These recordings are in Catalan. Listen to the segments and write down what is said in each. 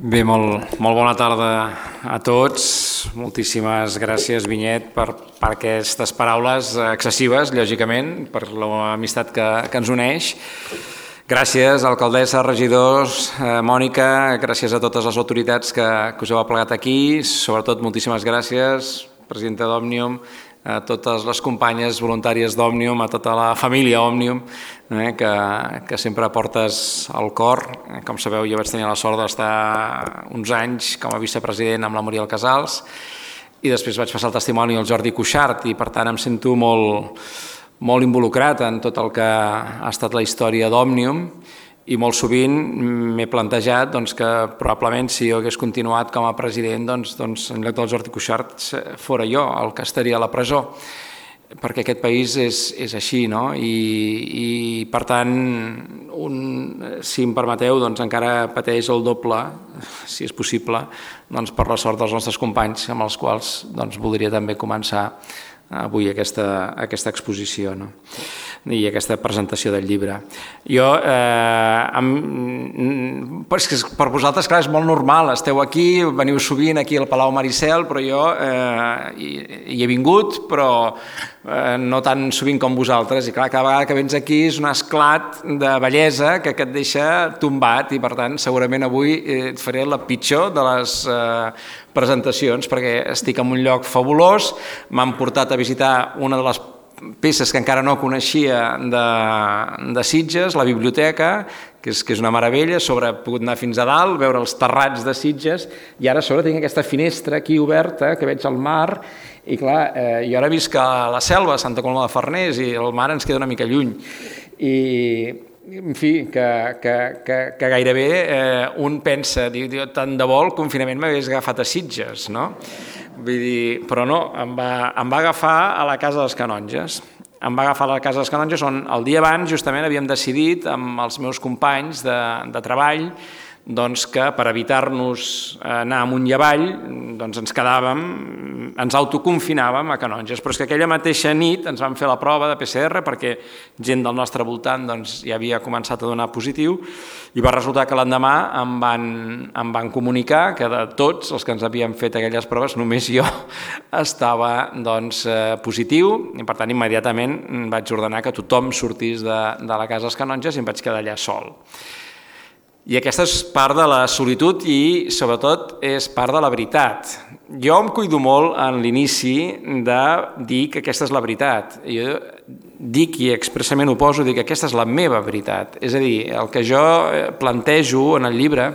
Bé, molt bona tarda a tots. Moltíssimes gràcies, Vinyet, per aquestes paraules excessives, lògicament, per l'amistat que ens uneix. Gràcies, alcaldessa, regidors, Mònica, gràcies a totes les autoritats que us heu aplegat aquí. Sobretot, moltíssimes gràcies, presidenta d'Òmnium, a totes les companyes voluntàries d'Òmnium, a tota la família Òmnium, que sempre portes al cor. Com sabeu, jo vaig tenir la sort d'estar uns anys com a vicepresident amb la Muriel Casals i després vaig passar el testimoni al Jordi Cuixart i per tant em sento molt involucrat en tot el que ha estat la història d'Òmnium i molt sovint m'he plantejat que probablement si jo hagués continuat com a president en lloc del Jordi Cuixart fora jo el que estaria a la presó, perquè aquest país és així, no? I per tant, si em permeteu, encara pateix el doble, si és possible, per la sort dels nostres companys amb els quals voldria també començar avui aquesta exposició i aquesta presentació del llibre. Per vosaltres, clar, és molt normal, esteu aquí, veniu sovint aquí al Palau Maricel, però jo hi he vingut, però no tan sovint com vosaltres, i clar, cada vegada que vens aquí és un esclat de bellesa que et deixa tombat i per tant segurament avui et faré la pitjor de les presentacions perquè estic en un lloc fabulós, m'han portat a visitar una de les peces que encara no coneixia de Sitges, la biblioteca, que és una meravella, he pogut anar fins a dalt, veure els terrats de Sitges i ara a sobre tinc aquesta finestra aquí oberta que veig al mar i clar, jo ara visc a la selva, a Santa Coloma de Farners i el mar ens queda una mica lluny i en fi, que gairebé un pensa, diu, tant de bo el confinament m'hagués agafat a Sitges, no? Vull dir, però no, em va agafar a la Casa dels Canonges. Em va agafar a la Casa dels Canonges on el dia abans justament havíem decidit amb els meus companys de treball que per evitar-nos anar amunt i avall ens quedàvem, ens autoconfinàvem a Canonges, però és que aquella mateixa nit ens van fer la prova de PCR perquè gent del nostre voltant ja havia començat a donar positiu i va resultar que l'endemà em van comunicar que de tots els que ens havien fet aquelles proves només jo estava positiu i per tant immediatament vaig ordenar que tothom sortís de la Casa dels Canonges i em vaig quedar allà sol. I aquesta és part de la solitud i, sobretot, és part de la veritat. Jo em cuido molt en l'inici de dir que aquesta és la veritat. Jo dic i expressament ho poso, dic que aquesta és la meva veritat. És a dir, el que jo plantejo en el llibre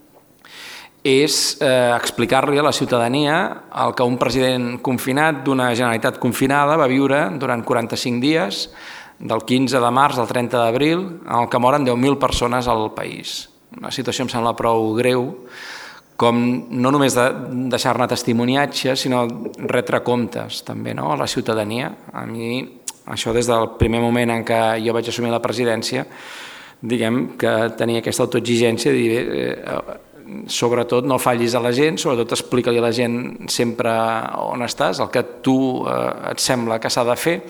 és explicar-li a la ciutadania el que un president confinat d'una Generalitat confinada va viure durant 45 dies, del 15 de març al 30 d'abril, en el que moren 10.000 persones al país. Una situació em sembla prou greu, com no només deixar-ne testimoniatge, sinó retre comptes també a la ciutadania. A mi, això des del primer moment en què jo vaig assumir la presidència, diguem que tenia aquesta autoexigència de dir, sobretot no fallis a la gent, sobretot explica-li a la gent sempre on estàs, el que a tu et sembla que s'ha de fer.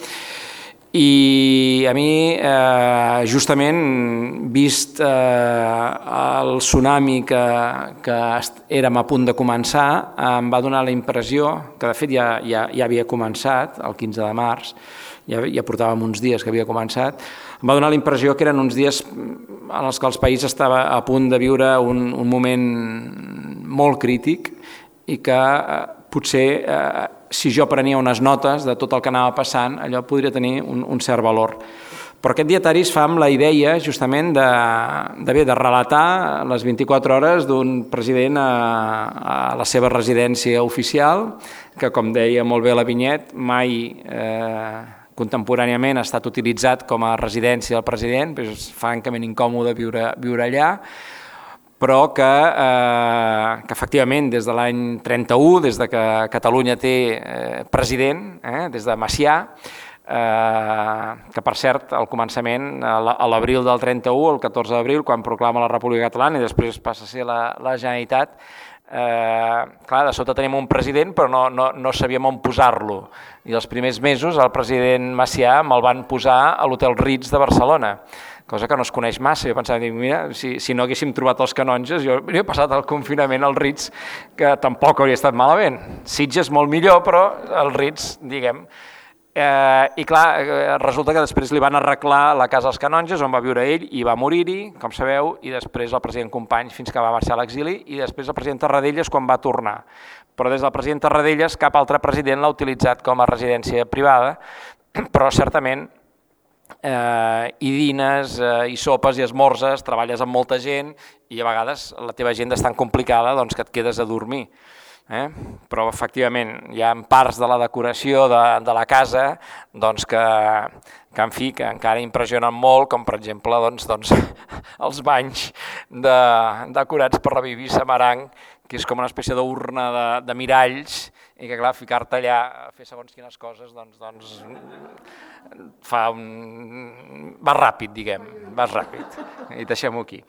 I a mi, justament, vist el tsunami que érem a punt de començar, em va donar la impressió, que de fet ja havia començat, el 15 de març, ja portàvem uns dies que havia començat, em va donar la impressió que eren uns dies en els que el país estava a punt de viure un moment molt crític i que potser si jo prenia unes notes de tot el que anava passant, allò podria tenir un cert valor. Però aquest dietari es fa amb la idea justament de relatar les 24 hores d'un president a la seva residència oficial, que com deia molt bé la Vinyet, mai contemporàniament ha estat utilitzat com a residència del president, és francament incòmode viure allà, però que efectivament des de l'any 31, des que Catalunya té president, des de Macià, que per cert al començament, a l'abril del 31, el 14 d'abril, quan proclama la República Catalana i després passa a ser la Generalitat, clar, de sota tenim un president però no sabíem on posar-lo i els primers mesos el president Macià me'l van posar a l'Hotel Ritz de Barcelona. cosa que no es coneix massa. Jo pensava, mira, si no haguéssim trobat els canonges, jo hauria passat el confinament al Ritz, que tampoc hauria estat malament. Sitges molt millor, però el Ritz, diguem. I clar, resulta que després li van arreglar la casa als canonges, on va viure ell, i va morir-hi, com sabeu, i després el president Companys fins que va marxar a l'exili, i després el president Tarradellas quan va tornar. Però des del president Tarradellas cap altre president l'ha utilitzat com a residència privada, però certament i dines, i sopes i esmorzes, treballes amb molta gent i a vegades la teva agenda és tan complicada que et quedes a dormir. Però efectivament hi ha parts de la decoració de la casa que en fi, que encara impressionen molt, com per exemple els banys decorats per la Vivissa Marang, que és com una espècie d'urna de miralls, i que clar, ficar-te allà a fer segons quines coses, vas ràpid, diguem, vas ràpid, i deixem-ho aquí.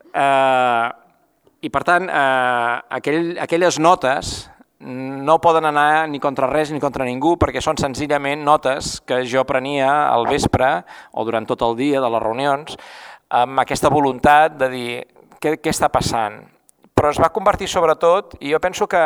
I per tant, aquelles notes no poden anar ni contra res ni contra ningú, perquè són senzillament notes que jo prenia al vespre o durant tot el dia de les reunions, amb aquesta voluntat de dir què està passant. Però es va convertir sobretot, i jo penso que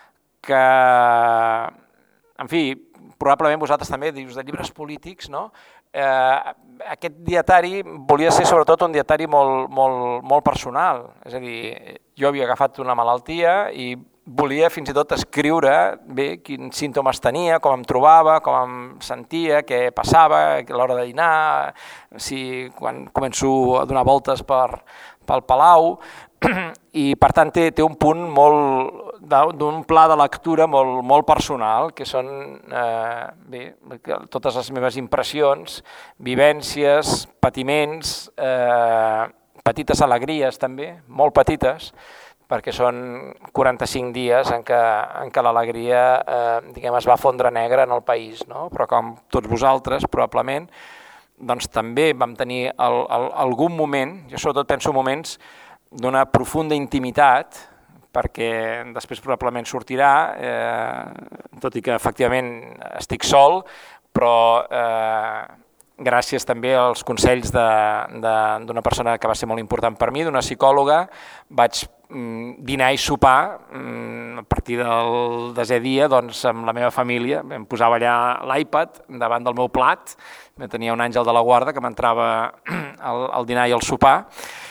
en fi, probablement vosaltres també dius de llibres polítics, no? Aquest dietari volia ser sobretot un dietari molt personal, és a dir, jo havia agafat una malaltia i volia fins i tot escriure bé quins símptomes tenia, com em trobava, com em sentia, què passava a l'hora de dinar, quan començo a donar voltes pel Palau, i per tant té un punt d'un pla de lectura molt personal, que són totes les meves impressions, vivències, patiments, petites alegries també, molt petites, perquè són 45 dies en què l'alegria es va fondre negra en el país, no? Però com tots vosaltres, probablement, també vam tenir algun moment, jo sobretot penso moments d'una profunda intimitat, perquè després probablement sortirà, tot i que efectivament estic sol, però gràcies també als consells d'una persona que va ser molt important per mi, d'una psicòloga, vaig dinar i sopar a partir del desè dia amb la meva família. Em posava allà l'iPad davant del meu plat, tenia un àngel de la guarda que m'entrava al dinar i al sopar,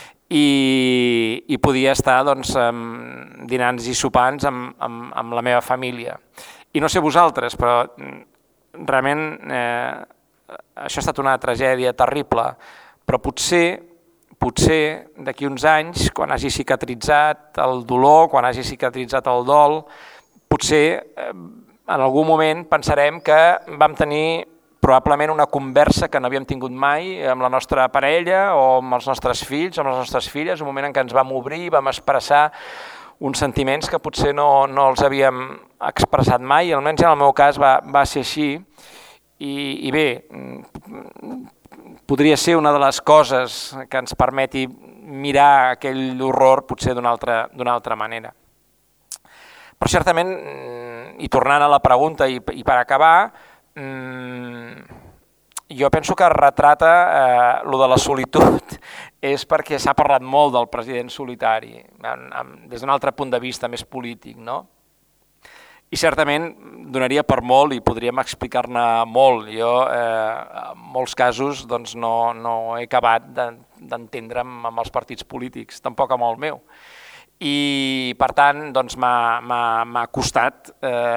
i podia estar dinants i sopants amb la meva família. I no sé vosaltres, però realment això ha estat una tragèdia terrible, però potser d'aquí uns anys, quan hagi cicatritzat el dolor, quan hagi cicatritzat el dol, potser en algun moment pensarem que vam tenir probablement una conversa que no havíem tingut mai amb la nostra parella o amb els nostres fills o amb les nostres filles, un moment en què ens vam obrir i vam expressar uns sentiments que potser no els havíem expressat mai, i almenys en el meu cas va ser així, i bé, podria ser una de les coses que ens permeti mirar aquell horror potser d'una altra manera. Però certament, i tornant a la pregunta i per acabar, jo penso que retrata lo de la solitud és perquè s'ha parlat molt del president solitari, des d'un altre punt de vista més polític, no? I certament donaria per molt i podríem explicar-ne molt. Jo en molts casos no he acabat d'entendre'm amb els partits polítics, tampoc amb el meu. I per tant m'ha costat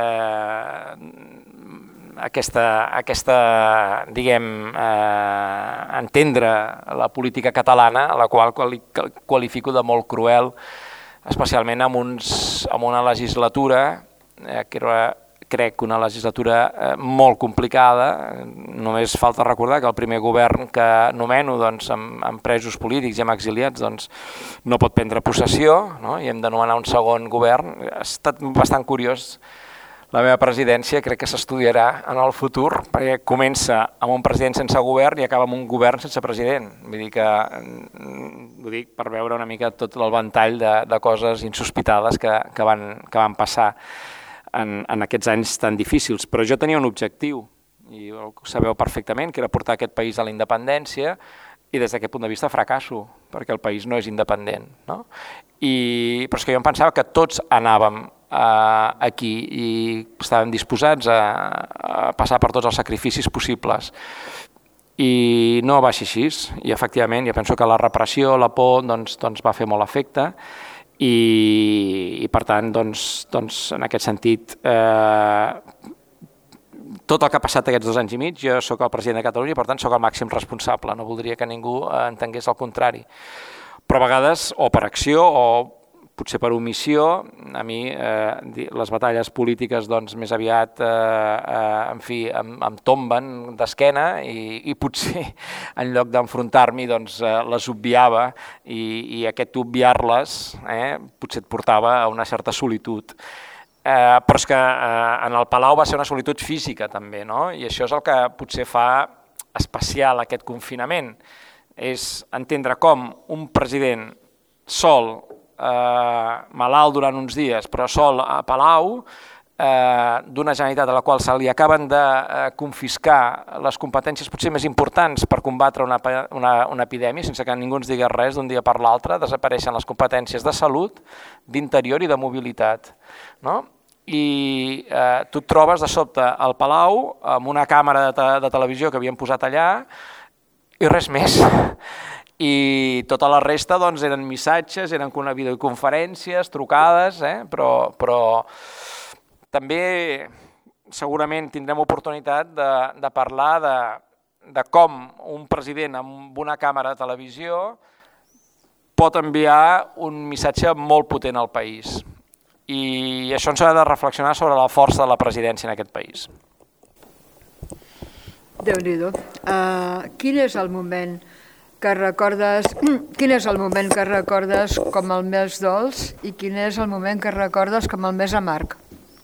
entendre la política catalana, la qual qualifico de molt cruel, especialment amb una legislatura que era, crec, una legislatura molt complicada. Només falta recordar que el primer govern que nomeno amb presos polítics i amb exiliats no pot prendre possessió, i hem de nomenar un segon govern. Ha estat bastant curiós. La meva presidència crec que s'estudiarà en el futur, perquè comença amb un president sense govern i acaba amb un govern sense president. Vull dir que ho dic per veure una mica tot el ventall de coses insospitades que van passar en aquests anys tan difícils. Però jo tenia un objectiu, i ho sabeu perfectament, que era portar aquest país a la independència, i des d'aquest punt de vista fracasso, perquè el país no és independent, no? Però és que jo em pensava que tots anàvem aquí i estàvem disposats a passar per tots els sacrificis possibles. I no va ser així, i efectivament jo penso que la repressió, la por, doncs va fer molt efecte, i per tant, en aquest sentit, tot el que ha passat aquests 2 anys i mig, jo sóc el president de Catalunya i per tant sóc el màxim responsable, no voldria que ningú entengués el contrari. Però a vegades, o per acció o potser per omissió, a mi les batalles polítiques més aviat em tomben d'esquena i potser en lloc d'enfrontar-m'hi les obviava i aquest obviar-les potser et portava a una certa solitud. Però és que en el Palau va ser una solitud física també, no? I això és el que potser fa especial aquest confinament, és entendre com un president sol, malalt durant uns dies, però sol a Palau, d'una Generalitat a la qual se li acaben de confiscar les competències potser més importants per combatre una epidèmia, sense que ningú ens digui res d'un dia per l'altre, desapareixen les competències de salut, d'interior i de mobilitat, no? I tu et trobes de sobte al Palau amb una càmera de televisió que havien posat allà i res més. I tota la resta eren missatges, eren videoconferències, trucades, però també segurament tindrem oportunitat de parlar de com un president amb una càmera de televisió pot enviar un missatge molt potent al país. I això ens ha de reflexionar sobre la força de la presidència en aquest país. Déu-n'hi-do. Quin és el moment que recordes com el més dolç i quin és el moment que recordes com el més amarg?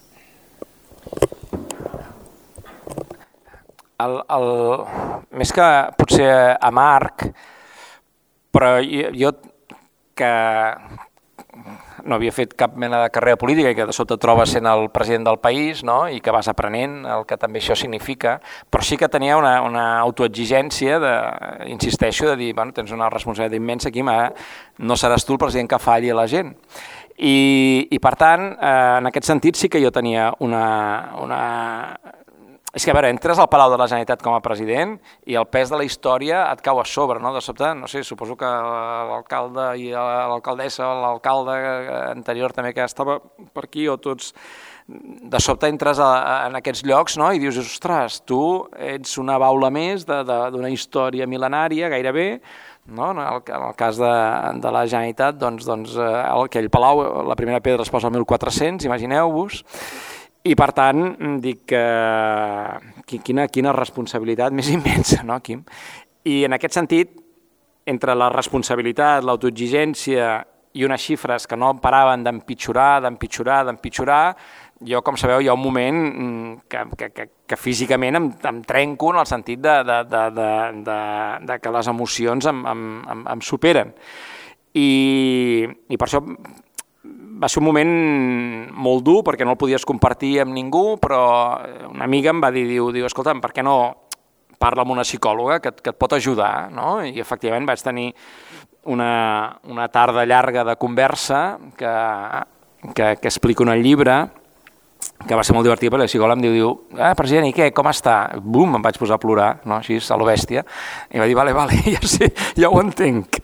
Més que potser amarg, però jo que no havia fet cap mena de carrera política i que de sobte et trobes sent el president del país, no? I que vas aprenent el que també això significa, però sí que tenia una autoexigència, insisteixo, de dir, bueno, tens una responsabilitat immensa aquí, no seràs tu el president que falli a la gent. I per tant, en aquest sentit sí que jo tenia És que, a veure, entres al Palau de la Generalitat com a president i el pes de la història et cau a sobre, no? De sobte, no sé, suposo que l'alcalde i l'alcaldessa o l'alcalde anterior també que estava per aquí o tots, de sobte entres en aquests llocs, no? I dius, ostres, tu ets una baula més d'una història mil·lenària, gairebé, no? En el cas de la Generalitat, aquell Palau, la primera pedra es posa al 1400, imagineu-vos. I per tant, dic que quina responsabilitat més immensa, no, Quim? I en aquest sentit, entre la responsabilitat, l'autoexigència i unes xifres que no paraven d'empitjorar, jo, com sabeu, hi ha un moment que físicament em trenco en el sentit de que les emocions em superen. I per això va ser un moment molt dur perquè no el podies compartir amb ningú, però una amiga em va dir, escolta'm, per què no parla amb una psicòloga que et pot ajudar, no? I efectivament vaig tenir una tarda llarga de conversa que explico en el llibre, que va ser molt divertit perquè la psicòloga em diu, president, i què, com està? Bum, em vaig posar a plorar, no? Així, a lo bèstia, i va dir, vale, ja sé, ja ho entenc.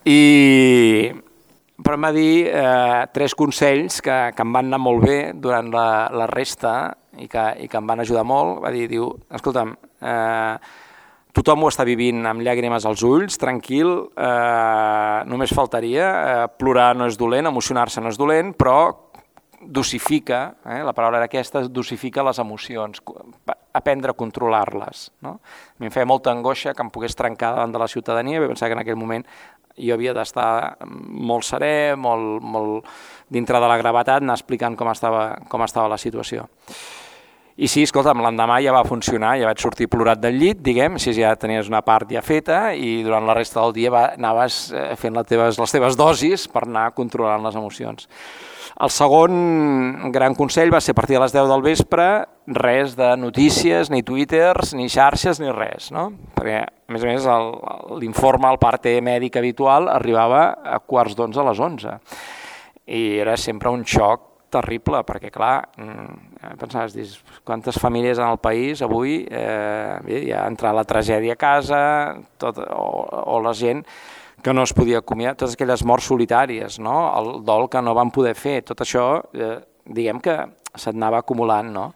Però em va dir 3 consells que em van anar molt bé durant la resta i que em van ajudar molt. Va dir, escolta'm, tothom ho està vivint amb llàgrimes als ulls, tranquil, només faltaria, plorar no és dolent, emocionar-se no és dolent, però dosifica, la paraula era aquesta, dosifica les emocions, aprendre a controlar-les. No? A mi em feia molta angoixa que em pogués trencar davant de la ciutadania, vaig pensar que en aquell moment jo havia d'estar molt serè, molt dintre de la gravetat, anar explicant com estava la situació. I sí, escolta'm, l'endemà ja va funcionar, ja vaig sortir plorat del llit, diguem, si ja tenies una part ja feta, i durant la resta del dia anaves fent les teves dosis per anar controlant les emocions. El segon gran consell va ser a partir de les 10 del vespre, res de notícies, ni twitters, ni xarxes, ni res, no? Perquè, a més, l'informe, el parte mèdic habitual, arribava a 10:15 a les 11. I era sempre un xoc terrible, perquè clar, pensaves, quantes famílies en el país avui ja ha entrat la tragèdia a casa, o la gent que no es podia acomiadar, totes aquelles morts solitàries, no? El dol que no van poder fer, tot això, diguem que s'anava acumulant, no?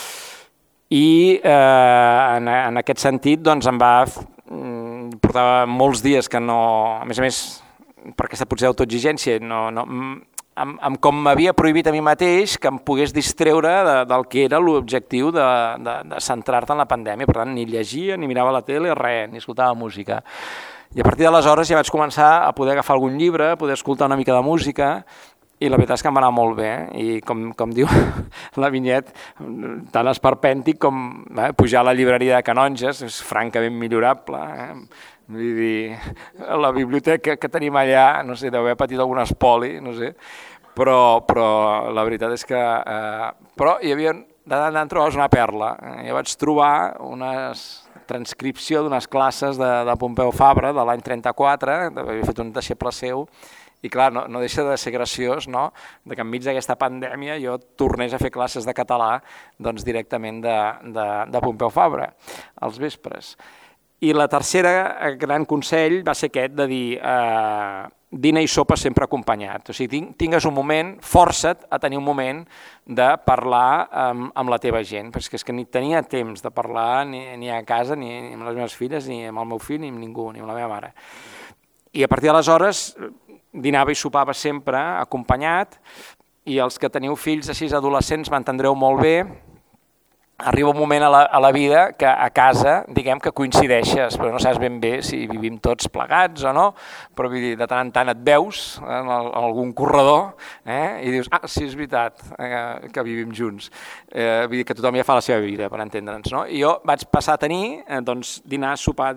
I en aquest sentit, doncs, em portava molts dies que no, a més, per aquesta potser autoexigència, amb com m'havia prohibit a mi mateix que em pogués distreure del que era l'objectiu de centrar-te en la pandèmia. Per tant, ni llegia, ni mirava la tele, res, ni escoltava música. I a partir d'aleshores ja vaig començar a poder agafar algun llibre, a poder escoltar una mica de música, i la veritat és que em va anar molt bé. I com diu la Vinyet, tant esperpèntic com pujar a la llibreria de canonges, és francament millorable. Vull dir, la biblioteca que tenim allà, no sé, deu haver patit algun espoli, no sé, però la veritat és que... Però hi havia, de tant en tant trobaves una perla. Jo vaig trobar una transcripció d'unes classes de Pompeu Fabra de l'any 34, havia fet un deixeble seu, i clar, no deixa de ser graciós, no?, que enmig d'aquesta pandèmia jo tornés a fer classes de català doncs directament de Pompeu Fabra, als vespres. I la tercera gran consell va ser aquest, de dir dina i sopa sempre acompanyat. O sigui, tingues un moment, força't a tenir un moment de parlar amb la teva gent, perquè és que ni tenia temps de parlar ni a casa, ni amb les meves filles, ni amb el meu fill, ni amb ningú, ni amb la meva mare. I a partir d'aleshores dinava i sopava sempre acompanyat, i els que teniu fills així adolescents m'entendreu molt bé. Arriba un moment a la vida que a casa, diguem que coincideixes, però no saps ben bé si vivim tots plegats o no, però vull dir, de tant en tant et veus en algun corredor i dius, sí, és veritat que vivim junts. Vull dir que tothom ja fa la seva vida, per entendre'ns, no? I jo vaig passar a tenir, doncs, dinar, sopar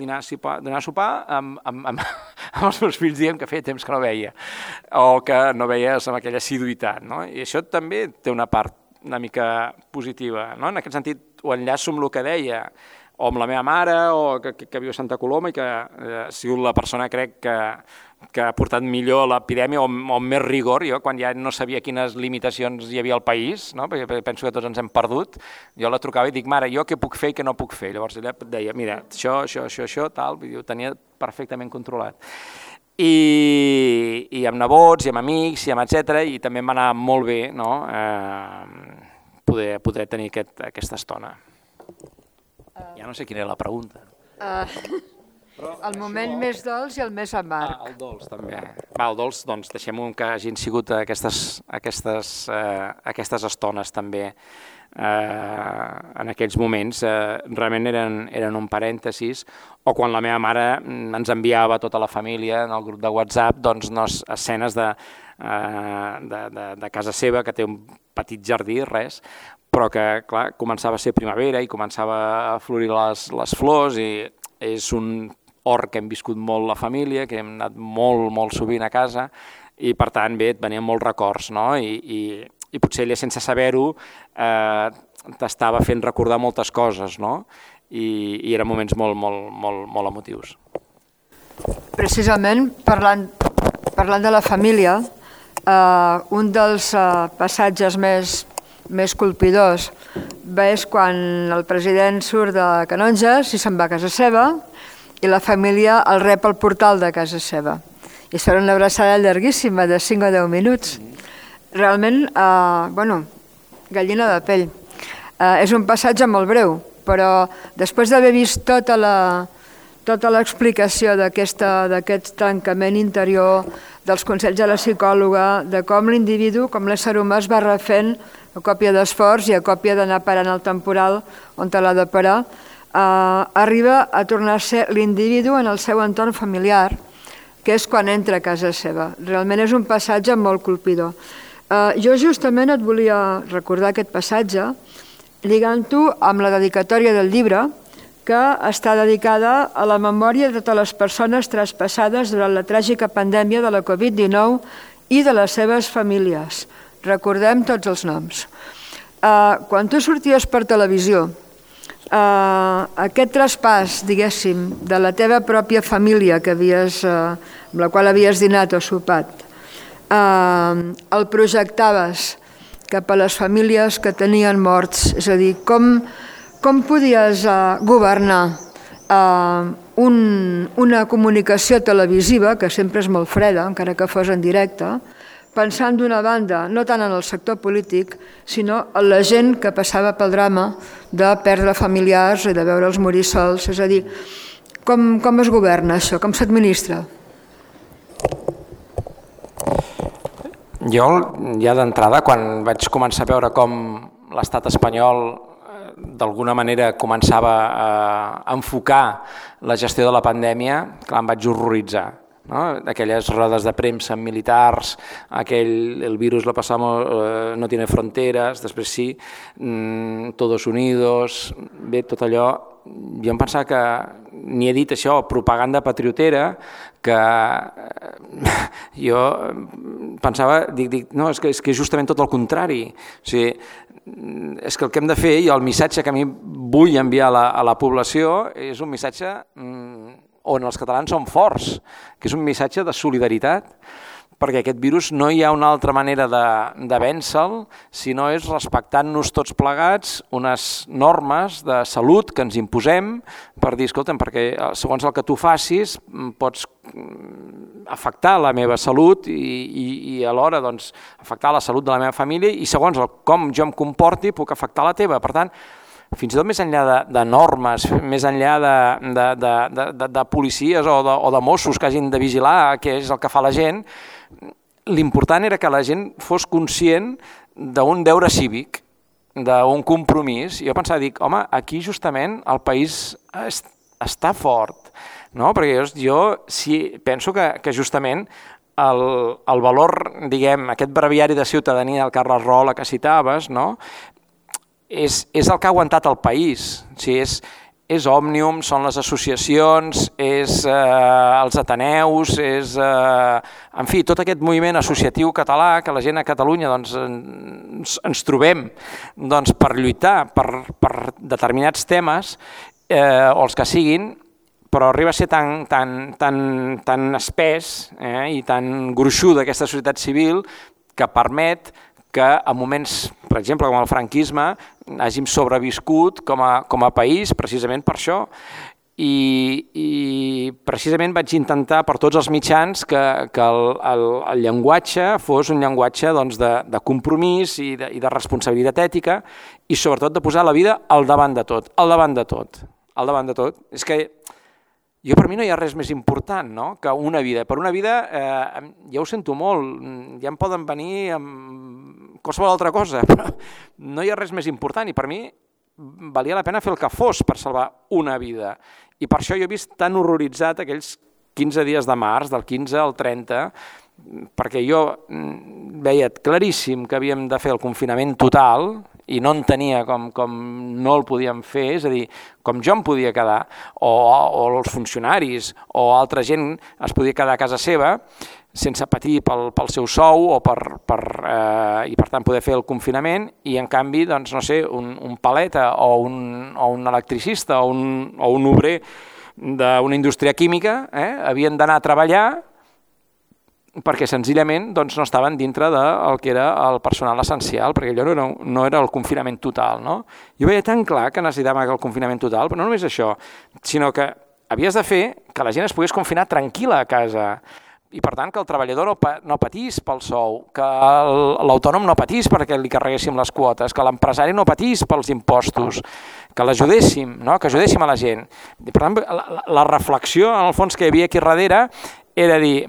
amb els meus fills, diguem que feia temps que no veia, o que no veies amb aquella assiduïtat, no? I això també té una part una mica positiva, no? En aquest sentit ho enllaço amb el que deia, o amb la meva mare, o que viu a Santa Coloma i que ha sigut la persona, crec, que ha portat millor l'epidèmia o amb més rigor. Jo, quan ja no sabia quines limitacions hi havia al país, no? Perquè penso que tots ens hem perdut, jo la trucava i dic, mare, jo què puc fer i què no puc fer? Llavors ella deia, mira, això, tal, ho tenia perfectament controlat. I amb nebots, i amb amics, i amb etcètera, i també em va anar molt bé, no?, poder tenir aquesta estona. Ja no sé quina era la pregunta. El moment més dolç i el més amarg. El dolç, també. El dolç, doncs, deixem-ho que hagin sigut aquestes estones, també. En aquells moments realment eren un parèntesis, o quan la meva mare ens enviava tota la família en el grup de WhatsApp doncs escenes de casa seva, que té un petit jardí, res, però que clar, començava a ser primavera i començava a florir les flors, i és un hort que hem viscut molt la família, que hem anat molt sovint a casa, i per tant bé, et venien molts records, no? I potser ella, sense saber-ho, t'estava fent recordar moltes coses, no? I eren moments molt emotius. Precisament, parlant de la família, un dels passatges més colpidors és quan el president surt de Canonges i se'n va a casa seva i la família el rep al portal de casa seva. I serà una abraçada llarguíssima, de 5 o 10 minuts. Realment, gallina de pell. És un passatge molt breu, però després d'haver vist tota l'explicació d'aquest tancament interior, dels consells de la psicòloga, de com l'individu, com l'ésser humà es va refent a còpia d'esforç i a còpia d'anar parant el temporal on te l'ha de parar, arriba a tornar a ser l'individu en el seu entorn familiar, que és quan entra a casa seva. Realment és un passatge molt colpidor. Jo justament et volia recordar aquest passatge lligant-ho amb la dedicatòria del llibre, que està dedicada a la memòria de totes les persones traspassades durant la tràgica pandèmia de la Covid-19 i de les seves famílies. Recordem tots els noms. Quan tu sorties per televisió, aquest traspàs, diguéssim, de la teva pròpia família amb la qual havies dinat o sopat, el projectaves cap a les famílies que tenien morts, és a dir, com podies governar una comunicació televisiva, que sempre és molt freda, encara que fos en directe, pensant d'una banda, no tant en el sector polític, sinó en la gent que passava pel drama de perdre familiars i de veure'ls morir sols. És a dir, com es governa això? Com s'administra? Jo, ja d'entrada, quan vaig començar a veure com l'estat espanyol d'alguna manera començava a enfocar la gestió de la pandèmia, clar, em vaig horroritzar. Aquelles rodes de premsa amb militars, el virus lo pasamos, no tiene fronteres, després sí, todos unidos, bé, tot allò. Jo em pensava que, ni he dit això, propaganda patriotera, que jo pensava, no, és que és justament tot el contrari. O sigui, és que el que hem de fer, i el missatge que a mi vull enviar a la població, és un missatge on els catalans som forts, que és un missatge de solidaritat, perquè aquest virus no hi ha una altra manera de vèncer-lo si no és respectant-nos tots plegats unes normes de salut que ens imposem per dir, escolta'm, perquè segons el que tu facis pots afectar la meva salut i alhora doncs, afectar la salut de la meva família i segons com jo em comporti puc afectar la teva. Per tant, fins i tot més enllà de normes, més enllà de policies o de Mossos que hagin de vigilar què és el que fa la gent, l'important era que la gent fos conscient d'un deure cívic, d'un compromís. Jo pensava, home, aquí justament el país està fort, no? Perquè jo sí, penso que justament el valor, diguem, aquest breviari de ciutadania del Carles Rola que citaves, no? És el que ha aguantat el país. O sigui, és Òmnium, són les associacions, és els Ateneus, és, en fi, tot aquest moviment associatiu català que la gent a Catalunya ens trobem per lluitar per determinats temes, o els que siguin, però arriba a ser tan espès i tan gruixuda aquesta societat civil que permet que en moments, per exemple, com el franquisme, hàgim sobreviscut com a país precisament per això. I precisament vaig intentar per tots els mitjans que el llenguatge fos un llenguatge de compromís i de responsabilitat ètica i sobretot de posar la vida al davant de tot, al davant de tot. És que jo per mi no hi ha res més important que una vida. Per una vida, ja ho sento molt, ja em poden venir amb qualsevol altra cosa, però no hi ha res més important i per mi valia la pena fer el que fos per salvar una vida. I per això jo he vist tan horroritzat aquells 15 dies de març, del 15 al 30, perquè jo veia claríssim que havíem de fer el confinament total i no entenia com no el podíem fer, és a dir, com jo em podia quedar, o els funcionaris o altra gent es podia quedar a casa seva sense patir pel seu sou i per tant poder fer el confinament i en canvi, doncs no sé, un paleta o un electricista o un obrer d'una indústria química havien d'anar a treballar perquè senzillament no estaven dintre del que era el personal essencial, perquè allò no era el confinament total. Jo veia tan clar que necessitava el confinament total, però no només això, sinó que havies de fer que la gent es pogués confinar tranquil·la a casa i per tant que el treballador no patís pel sou, que l'autònom no patís perquè li carreguéssim les quotes, que l'empresari no patís pels impostos, que l'ajudéssim, que ajudéssim a la gent. I per tant, la reflexió en el fons que hi havia aquí darrere era dir,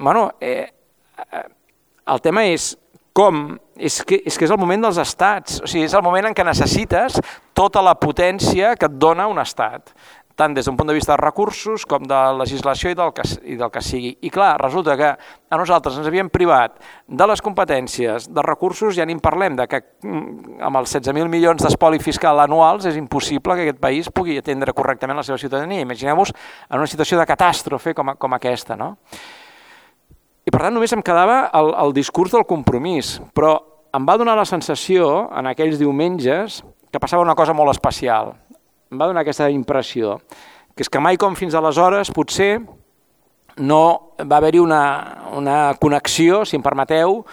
el tema és com, és que és el moment dels estats, o sigui, és el moment en què necessites tota la potència que et dona un estat. tant des d'un punt de vista de recursos com de legislació i del que sigui. I clar, resulta que a nosaltres ens havíem privat de les competències, de recursos, ja ni en parlem, de que amb els 16.000 milions d'espoli fiscal anuals és impossible que aquest país pugui atendre correctament la seva ciutadania. Imagineu-vos en una situació de catàstrofe com aquesta, no? I per tant només em quedava el discurs del compromís, però em va donar la sensació en aquells diumenges que passava una cosa molt especial. Em va donar aquesta impressió, que és que mai com fins aleshores potser no va haver-hi una connexió, si em permeteu,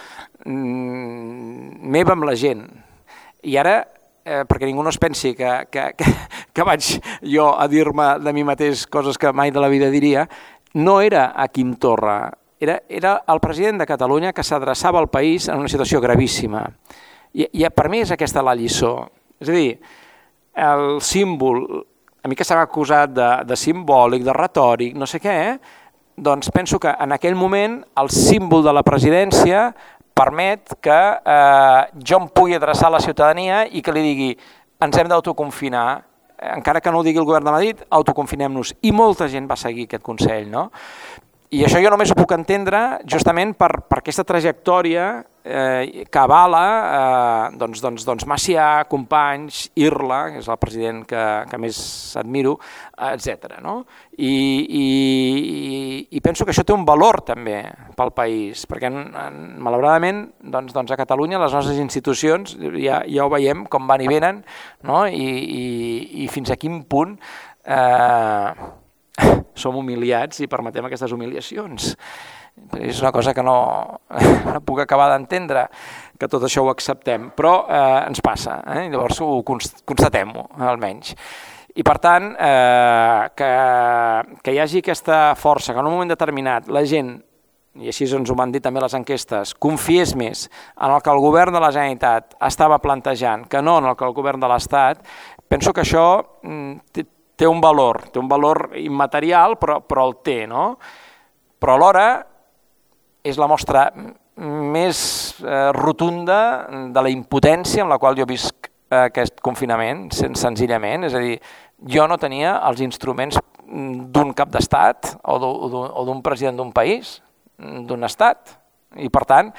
meva amb la gent. I ara, perquè ningú no es pensi que vaig jo a dir-me de mi mateix coses que mai de la vida diria, no era a Quim Torra, era el president de Catalunya que s'adreçava al país en una situació gravíssima. I per mi és aquesta la lliçó. És a dir, el símbol, a mi que s'ha acusat de simbòlic, de retòric, no sé què, doncs penso que en aquell moment el símbol de la presidència permet que jo em pugui adreçar a la ciutadania i que li digui ens hem d'autoconfinar, encara que no ho digui el govern de Madrid, autoconfinem-nos. I molta gent va seguir aquest consell, no? I això jo només ho puc entendre justament per aquesta trajectòria que avala Macià, Companys, Irla, que és el president que més admiro, etc. I penso que això té un valor també pel país, perquè malauradament a Catalunya les nostres institucions ja ho veiem com van i venen, i fins a quin punt som humiliats i permetem aquestes humiliacions. És una cosa que no puc acabar d'entendre, que tot això ho acceptem, però ens passa, llavors ho constatem-ho, almenys. I per tant, que hi hagi aquesta força, que en un moment determinat la gent, i així ens ho van dir també les enquestes, confiés més en el que el govern de la Generalitat estava plantejant que no en el que el govern de l'Estat, penso que això té un valor immaterial, però el té, no? Però alhora és la mostra més rotunda de la impotència en la qual jo visc aquest confinament, senzillament. És a dir, jo no tenia els instruments d'un cap d'estat o d'un president d'un país, d'un estat. I per tant,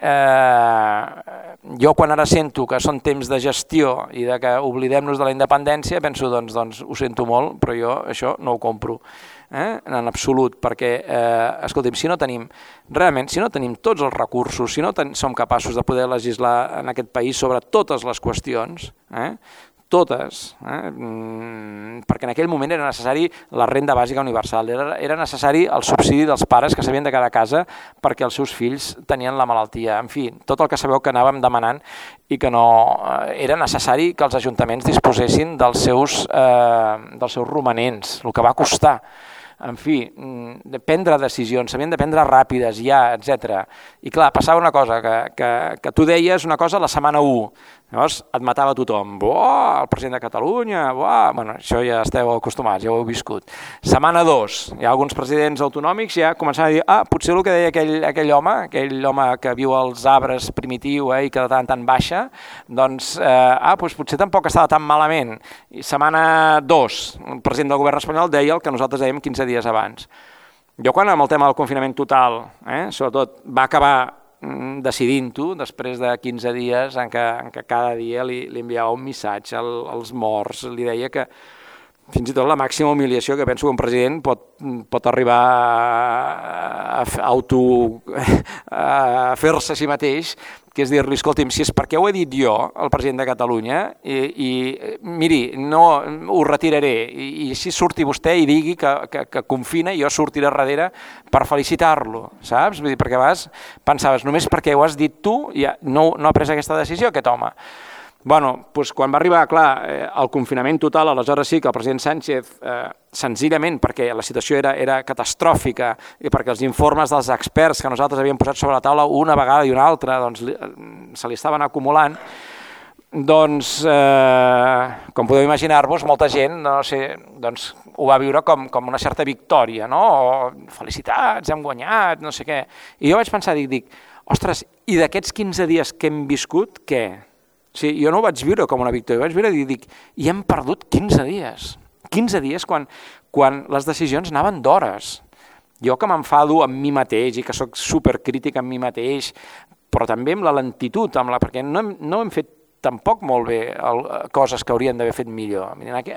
jo quan ara sento que són temps de gestió i de que oblidem-nos de la independència, penso, doncs ho sento molt, però jo això no ho compro en absolut, perquè, escolti'm, si no tenim tots els recursos, si no som capaços de poder legislar en aquest país sobre totes les qüestions, totes, perquè en aquell moment era necessari la renda bàsica universal, era necessari el subsidi dels pares que s'havien de quedar a casa perquè els seus fills tenien la malaltia, en fi, tot el que sabeu que anàvem demanant i que no era necessari que els ajuntaments disposessin dels seus romanents, el que va costar. En fi, de prendre decisions, s'havien de prendre ràpides, ja, etc. I clar, passava una cosa, que tu deies una cosa a la setmana 1, llavors et matava tothom, el president de Catalunya, bueno, això ja esteu acostumats, ja ho heu viscut. Setmana 2, hi ha alguns presidents autonòmics ja començaven a dir, potser el que deia aquell home que viu als arbres primitiu i que de tant en tant baixa, doncs potser tampoc estava tan malament. I setmana 2, el president del govern espanyol deia el que nosaltres dèiem 15 dies abans. Jo quan amb el tema del confinament total, sobretot, va acabar decidint-ho, després de 15 dies en què cada dia li enviava un missatge als morts, li deia que fins i tot la màxima humiliació que penso que un president pot arribar a fer-se a si mateix, que és dir-li, escolti'm, si és perquè ho he dit jo, el president de Catalunya, i miri, no ho retiraré, i així surti vostè i digui que confina i jo sortiré darrere per felicitar-lo, saps? Vull dir, perquè a vegades pensaves, només perquè ho has dit tu, ja no ha pres aquesta decisió aquest home. Bueno, doncs quan va arribar, clar, el confinament total, aleshores sí que el president Sánchez, senzillament perquè la situació era catastròfica i perquè els informes dels experts que nosaltres havíem posat sobre la taula una vegada i una altra doncs, se li estaven acumulant, doncs, com podeu imaginar-vos, molta gent doncs, ho va viure com una certa victòria, no? O felicitats, hem guanyat, no sé què. I jo vaig pensar, dic, ostres, i d'aquests 15 dies que hem viscut, què? Sí, jo no ho vaig viure com una victòria, vaig viure i dic, i hem perdut 15 dies. 15 dies quan les decisions anaven d'hores. Jo que m'enfado amb mi mateix i que sóc supercrític amb mi mateix, però també amb la lentitud, perquè no hem fet tampoc molt bé coses que haurien d'haver fet millor.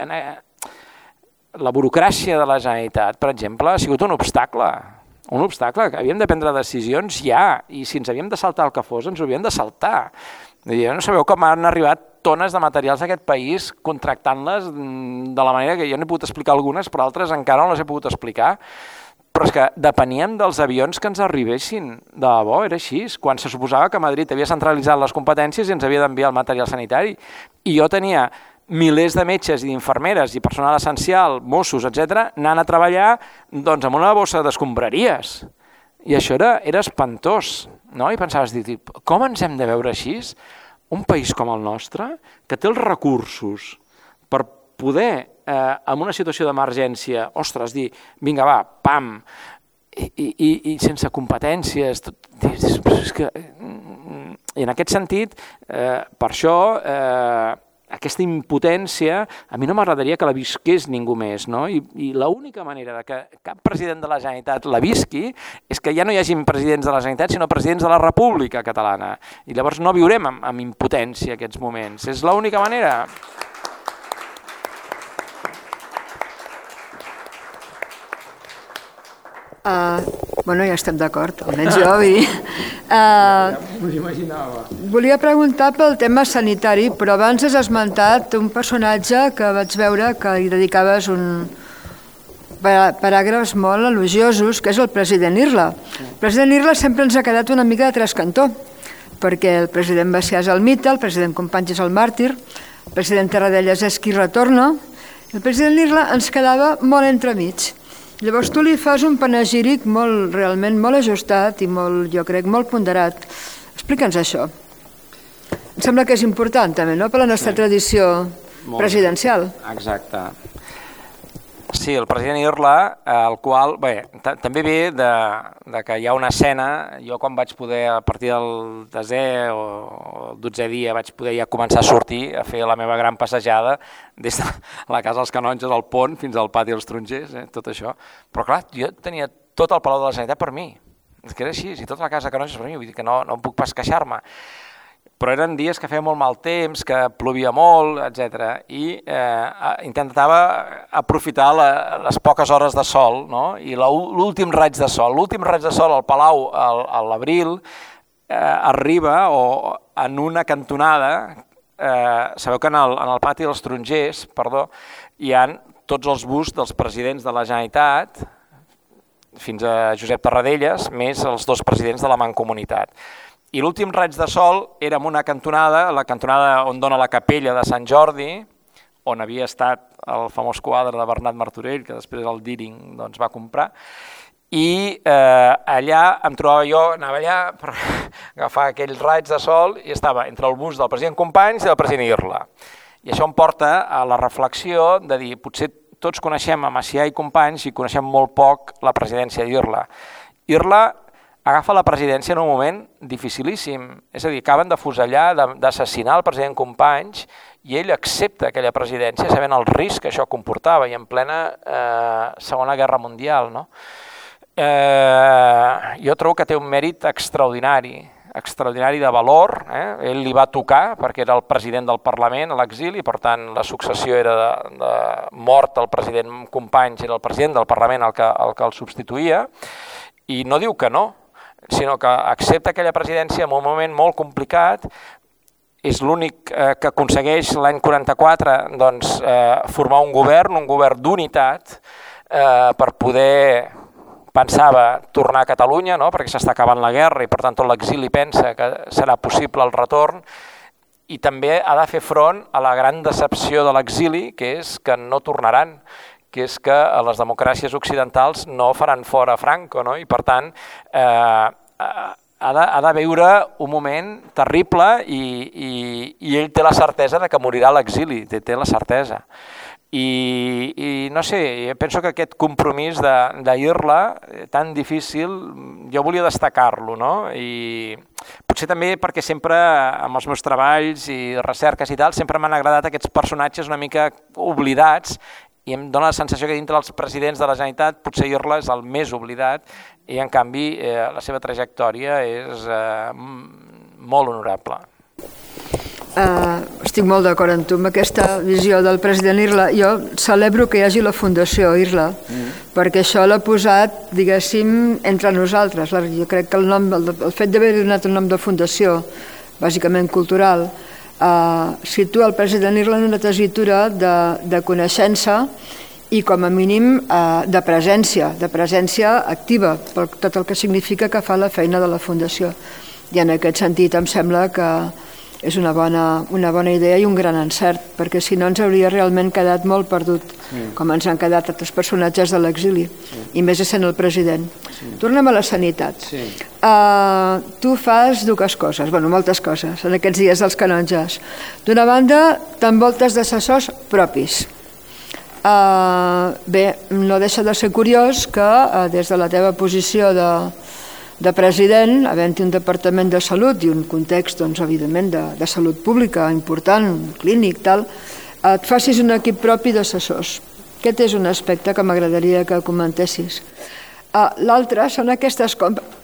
La burocràcia de la Generalitat, per exemple, ha sigut un obstacle, que havíem de prendre decisions ja, i si ens havíem de saltar el que fos, ens ho havíem de saltar. No sabeu com han arribat tones de materials a aquest país contractant-les de la manera que jo n'he pogut explicar algunes, però altres encara no les he pogut explicar. Però és que depeníem dels avions que ens arribessin. De debò, era així. Quan se suposava que Madrid havia centralitzat les competències i ens havia d'enviar el material sanitari. I jo tenia milers de metges i d'infermeres i personal essencial, Mossos, etc., anant a treballar doncs, amb una bossa d'escombraries. I això era espantós. No? I pensaves, com ens hem de veure així? Un país com el nostre, que té els recursos per poder, en una situació d'emergència, ostres, dir, vinga, va, pam, i sense competències, i en aquest sentit, per això, aquesta impotència, a mi no m'agradaria que la visqués ningú més, no? I l'única manera que cap president de la Generalitat la visqui és que ja no hi hagi presidents de la Generalitat, sinó presidents de la República Catalana. I llavors no viurem amb impotència aquests moments. És l'única manera. Bueno, ja estem d'acord, almenys jo. M'ho imaginava. Volia preguntar pel tema sanitari, però abans has esmentat un personatge que vaig veure que hi dedicaves paràgrafs molt elogiosos, que és el president Irla. El president Irla sempre ens ha quedat una mica de trascantó, perquè el president Bacià és el mite, el president Companys és el màrtir, el president Tarradellas és qui retorna, i el president Irla ens quedava molt entremig. Llavors tu li fas un panegíric realment molt ajustat i jo crec, molt ponderat. Explica'ns això. Em sembla que és important també, no?, per la nostra tradició presidencial. Exacte. Sí, el president Irla, el qual, bé, també ve de que hi ha una escena, jo quan vaig poder, a partir del 10è o el 12è dia, vaig poder ja començar a sortir, a fer la meva gran passejada des de la casa dels Canonges, al pont, fins al pati dels Tarongers, tot això. Però clar, jo tenia tot el Palau de la Generalitat per mi, és que era així, i tota la casa de Canonges per mi, vull dir que no puc pas queixar-me. Però eren dies que feia molt mal temps, que plovia molt, etc. I intentava aprofitar les poques hores de sol, no? I l'últim raig de sol al Palau a l'abril arriba en una cantonada, sabeu que en el pati dels Tarongers, hi ha tots els busts dels presidents de la Generalitat, fins a Josep Tarradellas, més els dos presidents de la Mancomunitat. I l'últim raig de sol era en una cantonada, la cantonada on dona la capella de Sant Jordi, on havia estat el famós quadre de Bernat Martorell, que després el Deering va comprar, i allà em trobava jo, anava allà per agafar aquell raig de sol i estava entre el bust del president Companys i del president Irla. I això em porta a la reflexió de dir, potser tots coneixem a Macià i Companys i coneixem molt poc la presidència d'Irla. Irla agafa la presidència en un moment dificilíssim, és a dir, acaben de fusellar, d'assassinar el president Companys i ell accepta aquella presidència sabent el risc que això comportava i en plena Segona Guerra Mundial. No? Jo trobo que té un mèrit extraordinari de valor, ell li va tocar perquè era el president del Parlament a l'exili, per tant la successió era de mort del president Companys, era el president del Parlament el que el substituïa, i no diu que no, sinó que accepta aquella presidència en un moment molt complicat, és l'únic que aconsegueix l'any 44 formar un govern d'unitat per poder, pensava, tornar a Catalunya, perquè s'està acabant la guerra i per tant tot l'exili pensa que serà possible el retorn, i també ha de fer front a la gran decepció de l'exili, que és que no tornaran, que és que les democràcies occidentals no faran fora Franco, no? I per tant ha de viure un moment terrible i ell té la certesa de que morirà a l'exili, té la certesa. I no sé, penso que aquest compromís d'Irla, tan difícil, jo volia destacar-lo, no? I potser també perquè sempre amb els meus treballs i recerques i tal sempre m'han agradat aquests personatges una mica oblidats i em dóna la sensació que dintre dels presidents de la Generalitat potser Irla és el més oblidat i en canvi la seva trajectòria és molt honorable. Estic molt d'acord amb tu amb aquesta visió del president Irla. Jo celebro que hi hagi la Fundació Irla, perquè això l'ha posat, diguéssim, entre nosaltres. Jo crec que el fet d'haver donat el nom de fundació, bàsicament cultural, situa el president Irla en una tessitura de coneixença i com a mínim de presència activa, per tot el que significa que fa la feina de la Fundació. I en aquest sentit em sembla que és una bona idea i un gran encert, perquè si no ens hauria realment quedat molt perdut, com ens han quedat altres personatges de l'exili, i més essent el president. Tornem a la sanitat. Tu fas dues coses, moltes coses, en aquests dies dels canonges. D'una banda, t'envoltes d'assessors propis. Bé, no deixa de ser curiós que des de la teva posició de president, havent-hi un departament de salut i un context, evidentment, de salut pública important, clínic, tal, et facis un equip propi d'assessors. Aquest és un aspecte que m'agradaria que comentessis. L'altre són aquestes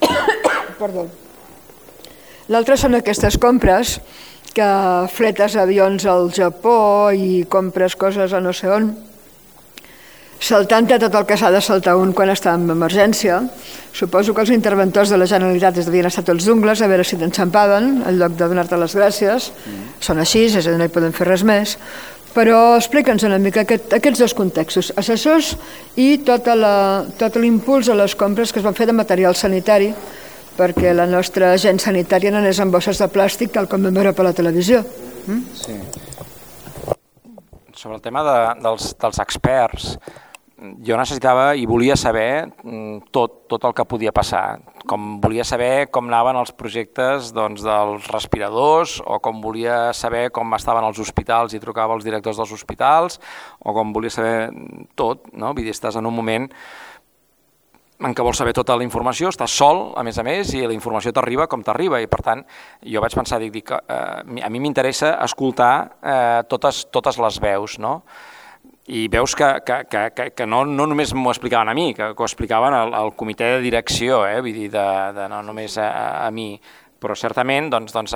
compres que fletes avions al Japó i compres coses a no sé on, saltant-te tot el que s'ha de saltar un quan està en emergència. Suposo que els interventors de la Generalitat es devien estar tots d'ungles a veure si t'enxampaven en lloc de donar-te les gràcies. Són així, és a dir, no hi podem fer res més. Però explica'ns una mica aquests dos contextos, assessors i tot l'impuls a les compres que es van fer de material sanitari perquè la nostra gent sanitària no anés amb bosses de plàstic tal com vam veure per la televisió. Sí. Sobre el tema dels experts, jo necessitava i volia saber tot el que podia passar, com volia saber com anaven els projectes dels respiradors o com volia saber com estaven els hospitals i trucava als directors dels hospitals o com volia saber tot, no? Vull dir, estàs en un moment en què vols saber tota la informació, estàs sol, a més, i la informació t'arriba com t'arriba, i per tant jo vaig pensar, a mi m'interessa escoltar totes les veus, no? I veus que no només m'ho explicaven a mi, que ho explicaven al comitè de direcció, vull dir, no només a mi, però certament,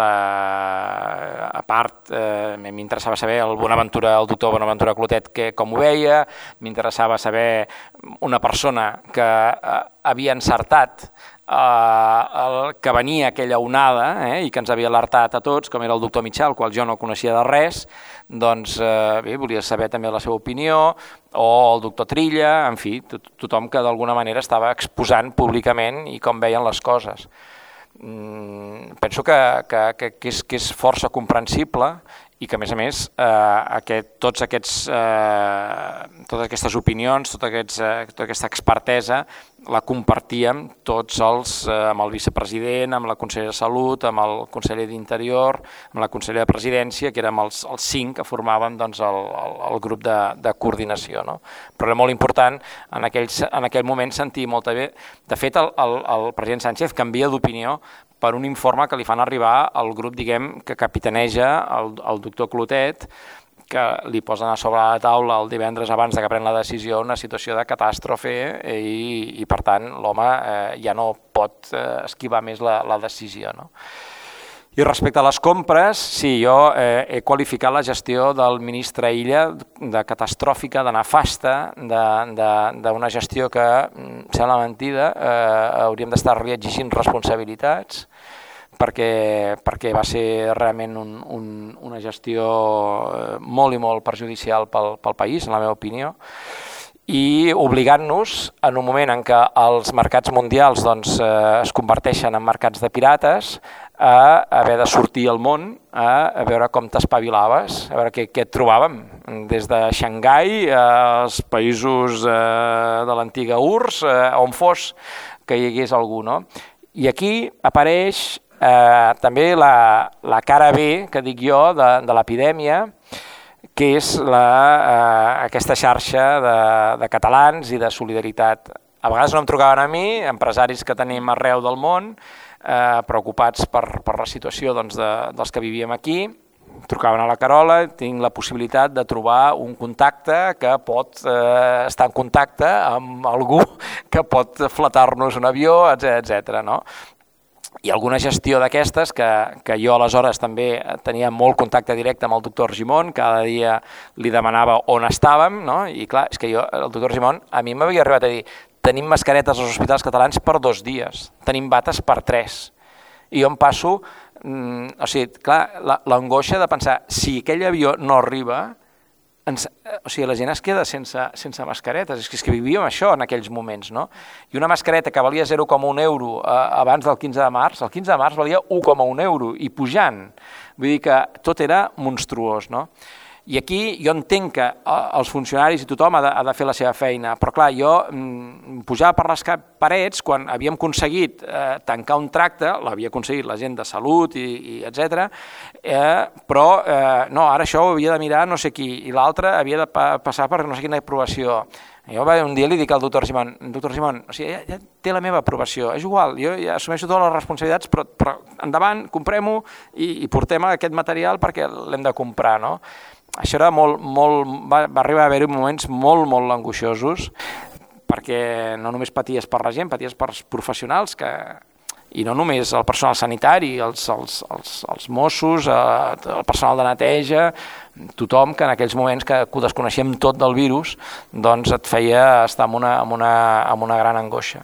a part, m'interessava saber el doctor Bonaventura Clotet com ho veia, m'interessava saber una persona que havia encertat que venia aquella onada i que ens havia alertat a tots, com era el doctor Mitjà, el qual jo no coneixia de res, doncs bé, volia saber també la seva opinió, o el doctor Trilla, en fi, tothom que d'alguna manera estava exposant públicament i com veien les coses. Penso que és força comprensible i que, a més, totes aquestes opinions, tota aquesta expertesa la compartíem tots amb el vicepresident, amb la consellera de Salut, amb el conseller d'Interior, amb la consellera de Presidència, que érem els 5 que formaven el grup de coordinació. Però era molt important en aquell moment sentir molta bé. De fet, el president Sánchez canvia d'opinió per un informe que li fan arribar al grup, que capitaneja el doctor Clotet, que li posen a sobre la taula el divendres abans que pren la decisió una situació de catàstrofe i per tant, l'home ja no pot esquivar més la decisió. I respecte a les compres, sí, jo he qualificat la gestió del ministre Illa de catastròfica, de nefasta, d'una gestió que, sembla mentida, hauríem d'estar exigint responsabilitats, perquè va ser realment una gestió molt i molt perjudicial pel país, en la meva opinió, i obligant-nos, en un moment en què els mercats mundials es converteixen en mercats de pirates, a haver de sortir al món, a veure com t'espavilaves, a veure què et trobàvem, des de Xangai als països de l'antiga URSS, on fos que hi hagués algú. I aquí apareix també la cara B, que dic jo, de l'epidèmia, que és aquesta xarxa de catalans i de solidaritat. A vegades no em trucaven a mi, empresaris que tenim arreu del món, preocupats per la situació dels que vivíem aquí, trucaven a la Carola, tinc la possibilitat de trobar un contacte que pot estar en contacte amb algú que pot flatar-nos un avió, etc. No? I alguna gestió d'aquestes que jo aleshores també tenia molt contacte directe amb el doctor Argimon, cada dia li demanava on estàvem, no? I clar, és que el doctor Argimon a mi m'havia arribat a dir tenim mascaretes als hospitals catalans per 2 dies, tenim bates per 3. I jo em passo, o sigui, clar, l'angoixa de pensar si aquell avió no arriba, o sigui, la gent es queda sense mascaretes, és que vivíem això en aquells moments, no? I una mascareta que valia 0,1 euro abans del 15 de març, el 15 de març valia 1,1 euro i pujant, vull dir que tot era monstruós, no? I aquí jo entenc que els funcionaris i tothom ha de fer la seva feina, però clar, jo pujava per les parets quan havíem aconseguit tancar un tracte, l'havia aconseguit la gent de salut i etc. Però no, ara això ho havia de mirar no sé qui, i l'altre havia de passar per no sé quina aprovació. Jo un dia li dic al doctor Argimon, o sigui, ja té la meva aprovació, és igual, jo ja assumeixo totes les responsabilitats, però endavant, comprem-ho i portem aquest material perquè l'hem de comprar, no? Això era va arribar a haver-hi moments molt angoixosos, perquè no només paties per la gent, paties per els professionals, i no només el personal sanitari, els Mossos, el personal de neteja, tothom que en aquells moments que ho desconeixíem tot del virus, doncs et feia estar amb una gran angoixa.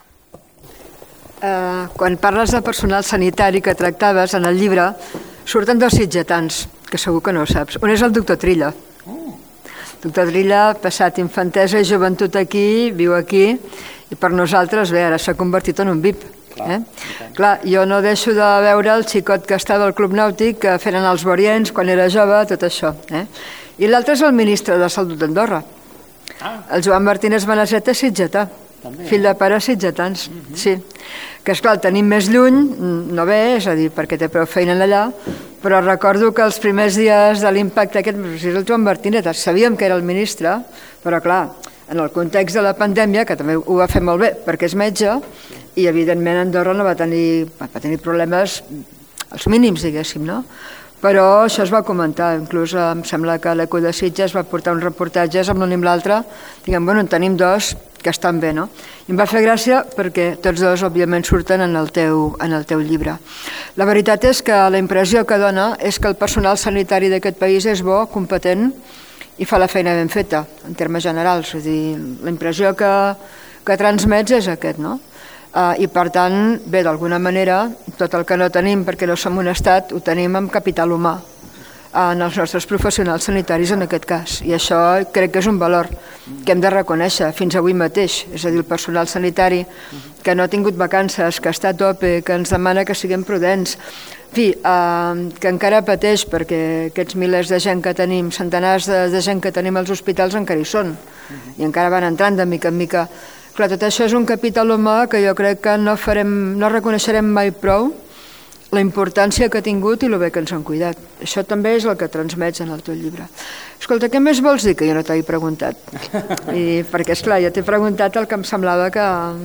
Quan parles de personal sanitari que tractaves en el llibre, surten 2 sitgetans, que segur que no ho saps. Un és el doctor Trilla. Doctor Trilla, passat infantesa i joventut aquí, viu aquí, i per nosaltres, bé, ara s'ha convertit en un VIP. Clar, jo no deixo de veure el xicot que estava al Club Nàutic, que feien els Boriens quan era jove, tot això. I l'altre és el ministre de Salut d'Andorra. El Joan Martínez Benasset és sitgetà, fill de pares sitgetans, sí. Que esclar, el tenim més lluny, no ve, és a dir, perquè té prou feina allà, però recordo que els primers dies de l'impacte aquest, és el Joan Martínez, sabíem que era el ministre, però clar, en el context de la pandèmia, que també ho va fer molt bé, perquè és metge, i evidentment Andorra no va tenir problemes, els mínims, diguéssim, no? Però això es va comentar, inclús em sembla que l'Eco de Sitges va portar uns reportatges amb l'un i amb l'altre, diguem, bueno, en tenim 2 que estan bé, no? I em va fer gràcia perquè tots 2, òbviament, surten en el teu llibre. La veritat és que la impressió que dona és que el personal sanitari d'aquest país és bo, competent i fa la feina ben feta, en termes generals. És a dir, la impressió que transmets és aquest, no? I per tant, bé, d'alguna manera, tot el que no tenim perquè no som un estat, ho tenim amb capital humà en els nostres professionals sanitaris en aquest cas, i això crec que és un valor que hem de reconèixer fins avui mateix, és a dir, el personal sanitari que no ha tingut vacances, que està a tope, que ens demana que siguem prudents, en fi, que encara pateix perquè aquests milers de gent que tenim, centenars de gent que tenim als hospitals encara hi són i encara van entrant de mica en mica. Clar, tot això és un capital humà que jo crec que no reconeixerem mai prou la importància que ha tingut i el bé que ens han cuidat. Això també és el que transmets en el teu llibre. Escolta, què més vols dir que jo no t'he preguntat? Perquè, esclar, jo t'he preguntat el que em semblava que...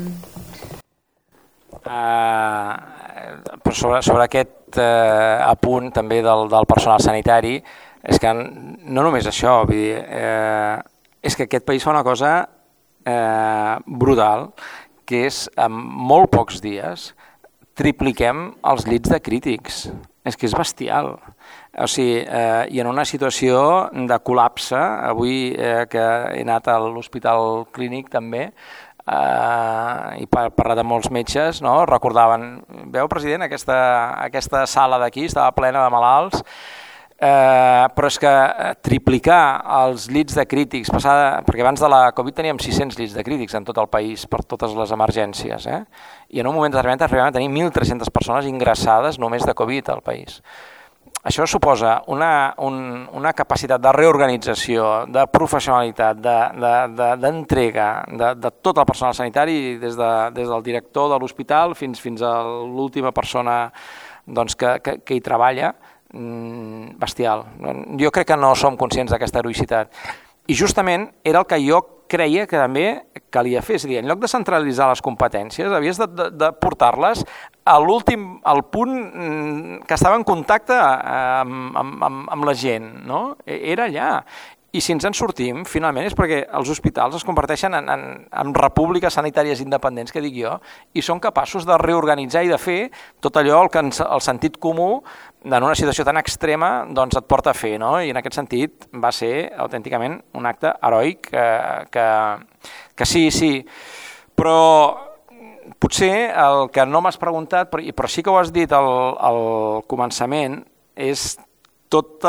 Però sobre aquest apunt també del personal sanitari, és que no només això, vull dir, és que aquest país fa una cosa brutal, que és en molt pocs dies tripliquem els llits de crítics. És que és bestial. O sigui, i en una situació de col·lapse, avui que he anat a l'Hospital Clínic també, i parlat amb molts metges, no? Recordaven, veu, president, aquesta sala d'aquí estava plena de malalts, però és que triplicar els llits de crítics, perquè abans de la Covid teníem 600 llits de crítics en tot el país per totes les emergències, i en un moment determinat arribem a tenir 1.300 persones ingressades només de Covid al país. Això suposa una capacitat de reorganització, de professionalitat, d'entrega de tot el personal sanitari, des del director de l'hospital fins a l'última persona que hi treballa, bestial. Jo crec que no som conscients d'aquesta heroïcitat. I justament era el que jo creia que també calia fer. És a dir, en lloc de centralitzar les competències, havies de portar-les al punt que estava en contacte amb la gent, no? Era allà. I si ens en sortim, finalment, és perquè els hospitals es converteixen en repúbliques sanitàries independents, que dic jo, i són capaços de reorganitzar i de fer tot allò que el sentit comú en una situació tan extrema doncs et porta a fer, no? I en aquest sentit va ser autènticament un acte heroic que sí. Però potser el que no m'has preguntat, però sí que ho has dit al començament, és tot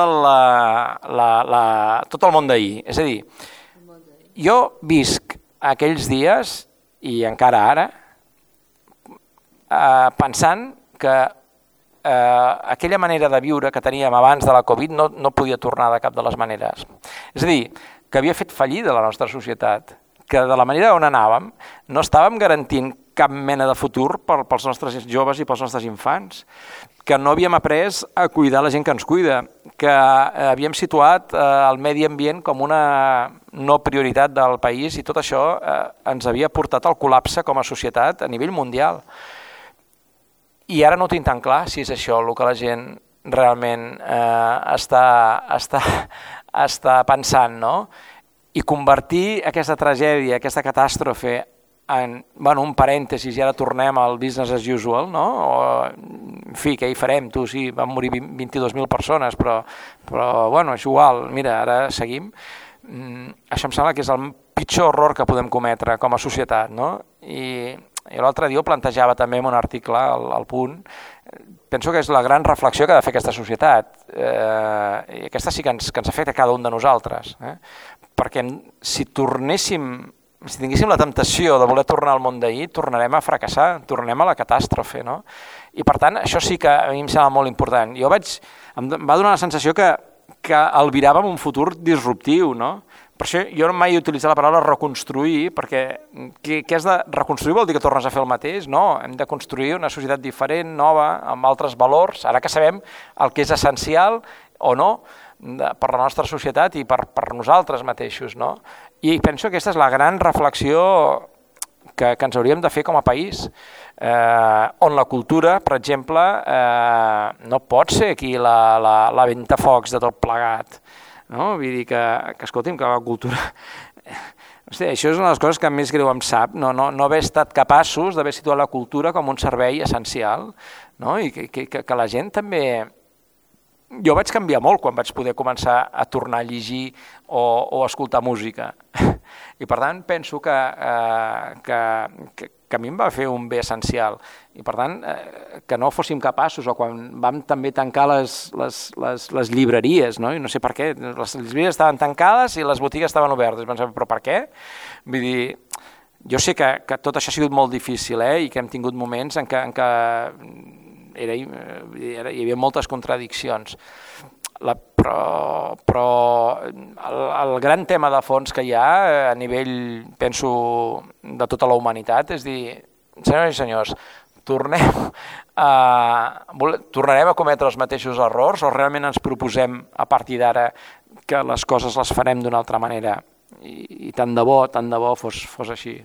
el món d'ahir. És a dir, jo visc aquells dies, i encara ara, pensant que aquella manera de viure que teníem abans de la Covid no podia tornar de cap de les maneres. És a dir, que havia fet fallida la nostra societat, que de la manera on anàvem no estàvem garantint cap mena de futur pels nostres joves i pels nostres infants, que no havíem après a cuidar la gent que ens cuida, que havíem situat el medi ambient com una no prioritat del país i tot això ens havia portat al col·lapse com a societat a nivell mundial. I ara no tinc tan clar si és això el que la gent realment està pensant, no? I convertir aquesta tragèdia, aquesta catàstrofe en un parèntesis i ara tornem al business as usual, no? En fi, què hi farem? Tu sí, van morir 22.000 persones, però és igual, mira, ara seguim. Això em sembla que és el pitjor error que podem cometre com a societat, no? I l'altre dia ho plantejava també en un article, al Punt. Penso que és la gran reflexió que ha de fer aquesta societat. I aquesta sí que ens afecta a cada un de nosaltres. Perquè si tinguéssim la temptació de voler tornar al món d'ahir, tornarem a fracassar, tornem a la catàstrofe, no? I per tant, això sí que a mi em sembla molt important. Em va donar la sensació que albiràvem un futur disruptiu, no? Per això jo mai he utilitzat la paraula reconstruir, perquè què és de reconstruir? Vol dir que tornes a fer el mateix? No, hem de construir una societat diferent, nova, amb altres valors, ara que sabem el que és essencial o no per la nostra societat i per nosaltres mateixos, no? I penso que aquesta és la gran reflexió que ens hauríem de fer com a país, on la cultura, per exemple, no pot ser aquí la ventafocs de tot plegat. No? Vull dir que escolti'm, que la cultura... Hosti, això és una de les coses que més greu em sap, no haver estat capaços d'haver situat la cultura com un servei essencial, no? I que la gent també... Jo vaig canviar molt quan vaig poder començar a tornar a llegir o escoltar música. I per tant penso que a mi em va fer un bé essencial. I per tant, que no fóssim capaços, o quan vam també tancar les llibreries, no? I no sé per què, les llibreries estaven tancades i les botigues estaven obertes. I pensava, però per què? Vull dir, jo sé que tot això ha sigut molt difícil, i que hem tingut moments en què hi havia moltes contradiccions. Però el gran tema de fons que hi ha a nivell, penso, de tota la humanitat és dir, senyores i senyors, tornarem a cometre els mateixos errors o realment ens proposem a partir d'ara que les coses les farem d'una altra manera i tant de bo fos així.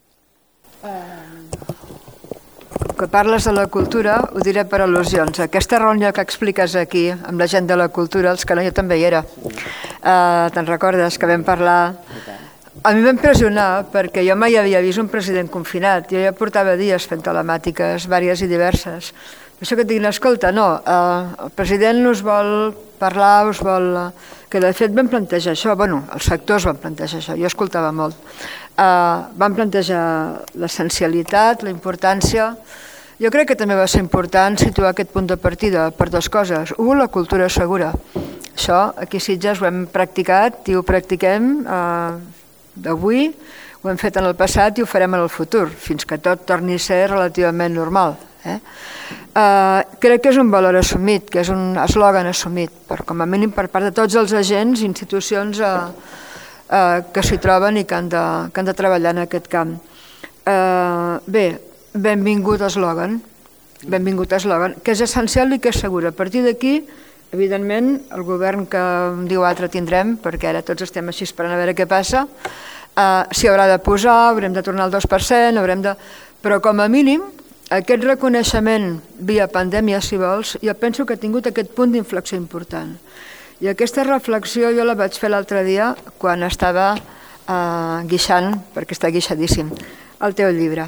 Que parles de la cultura, ho diré per al·lusions. Aquesta reunió que expliques aquí amb la gent de la cultura, els que jo també hi era, te'n recordes que vam parlar? A mi va impressionar perquè jo mai havia vist un president confinat. Jo ja portava dies fent telemàtiques vàries i diverses. Per això que et diguin, escolta, no, el president us vol parlar, us vol... Que de fet vam plantejar això, bueno, els sectors van plantejar això, jo escoltava molt. Van plantejar l'essencialitat, la importància. Jo crec que també va ser important situar aquest punt de partida per dues coses. Un, la cultura segura. Això aquí a Sitges ho hem practicat i ho practiquem d'avui, ho hem fet en el passat i ho farem en el futur, fins que tot torni a ser relativament normal. Crec que és un valor assumit, que és un eslògan assumit, com a mínim per part de tots els agents i institucions que s'hi troben i que han de treballar en aquest camp. Bé, benvingut eslògan, que és essencial i que és segur. A partir d'aquí, evidentment, el govern que un dia o altre tindrem, perquè ara tots estem així esperant a veure què passa, s'hi haurà de posar, haurem de tornar al 2%, però com a mínim, aquest reconeixement via pandèmia, si vols, jo penso que ha tingut aquest punt d'inflexió important. I aquesta reflexió jo la vaig fer l'altre dia quan estava guixant, perquè està guixadíssim, el teu llibre.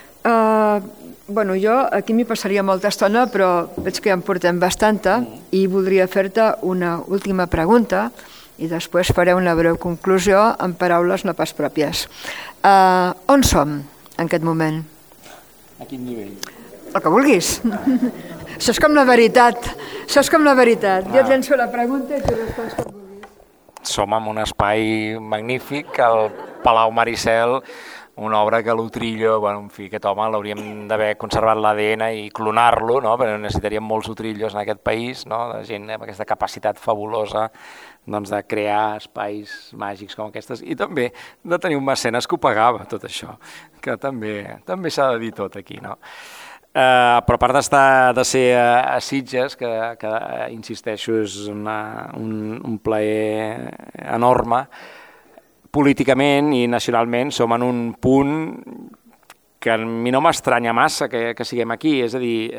Jo aquí m'hi passaria molta estona, però veig que ja en portem bastanta i voldria fer-te una última pregunta i després faré una breu conclusió en paraules no pas pròpies. On som en aquest moment? A quin nivell? El que vulguis. Això és com la veritat. Jo et llenço la pregunta i tu respons com vulguis. Som en un espai magnífic, el Palau Maricel, una obra que l'Utrillo, aquest home l'hauríem d'haver conservat l'ADN i clonar-lo, perquè necessitaríem molts Utrillos en aquest país, de gent amb aquesta capacitat fabulosa de crear espais màgics com aquestes i també de tenir un mecenes que ho pagava tot això, que també s'ha de dir tot aquí, no? Però a part de ser a Sitges, que insisteixo és un plaer enorme, políticament i nacionalment som en un punt que a mi no m'estranya massa que siguem aquí, és a dir,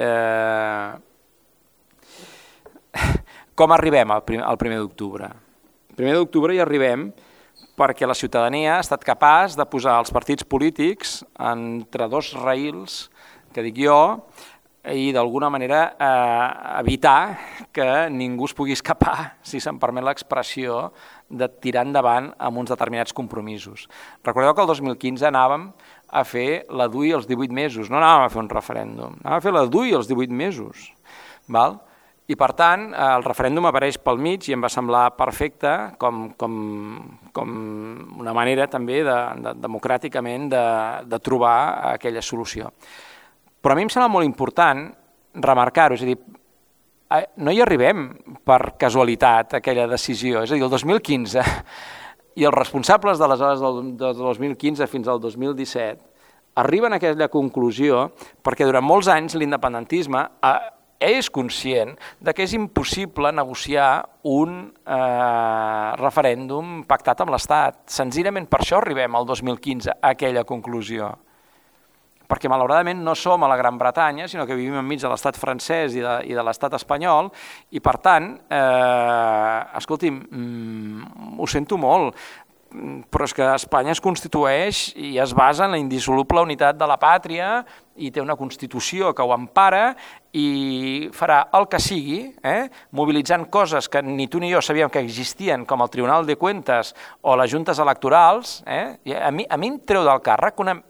com arribem al 1 d'octubre? El 1 d'octubre hi arribem perquè la ciutadania ha estat capaç de posar els partits polítics entre dos raïls, que dic jo, i d'alguna manera evitar que ningú es pugui escapar, si se'm permet l'expressió, de tirar endavant amb uns determinats compromisos. Recordeu que el 2015 anàvem a fer la DUI als 18 mesos, no anàvem a fer un referèndum, anàvem a fer la DUI als 18 mesos. I per tant, el referèndum apareix pel mig i em va semblar perfecte com una manera també democràticament de trobar aquella solució. Però a mi em sembla molt important remarcar-ho, és a dir, no hi arribem per casualitat a aquella decisió, és a dir, el 2015 i els responsables d'aleshores del 2015 fins al 2017 arriben a aquella conclusió perquè durant molts anys l'independentisme és conscient de que és impossible negociar un referèndum pactat amb l'Estat. Senzillament per això arribem al 2015 a aquella conclusió. Perquè malauradament no som a la Gran Bretanya, sinó que vivim enmig de l'estat francès i de l'estat espanyol, i per tant, escolti'm, ho sento molt, però és que Espanya es constitueix i es basa en la indissoluble unitat de la pàtria i té una Constitució que ho empara i farà el que sigui, mobilitzant coses que ni tu ni jo sabíem que existien, com el Tribunal de Cuentas o les juntes electorals. A mi em treu del càrrec una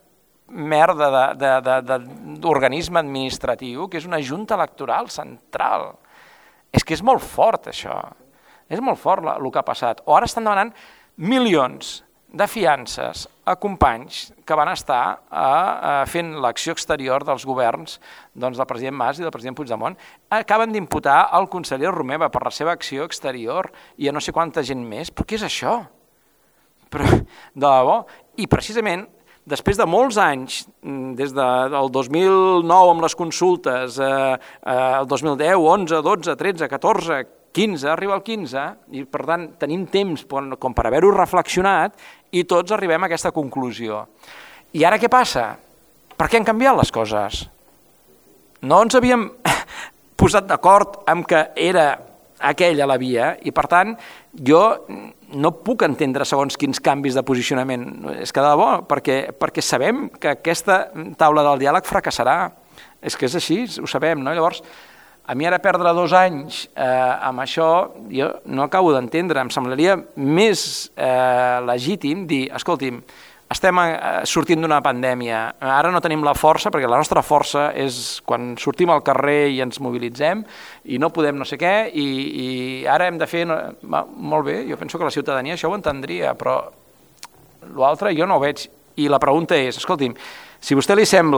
merda d'organisme administratiu que és una junta electoral central. És que és molt fort això, és molt fort el que ha passat. O ara estan demanant milions de fiances a companys que van estar fent l'acció exterior dels governs del president Mas i del president Puigdemont. Acaben d'imputar el conseller Romeva per la seva acció exterior i a no sé quanta gent més. Però què és això? Però, de debò, i precisament després de molts anys, des del 2009 amb les consultes, el 2010, 11, 12, 13, 14, 15, arriba al 15, i per tant tenim temps com per haver-ho reflexionat i tots arribem a aquesta conclusió. I ara què passa? Per què han canviat les coses? No ens havíem posat d'acord amb que era aquella la via i per tant jo no puc entendre segons quins canvis de posicionament. És que de debò, perquè sabem que aquesta taula del diàleg fracassarà. És que és així, ho sabem, no? Llavors, a mi ara perdre 2 anys amb això, jo no acabo d'entendre. Em semblaria més legítim dir, escolti'm, estem sortint d'una pandèmia, ara no tenim la força, perquè la nostra força és quan sortim al carrer i ens mobilitzem i no podem no sé què, i ara hem de fer... Molt bé, jo penso que la ciutadania això ho entendria, però l'altre jo no ho veig. I la pregunta és, escolti'm, si a vostè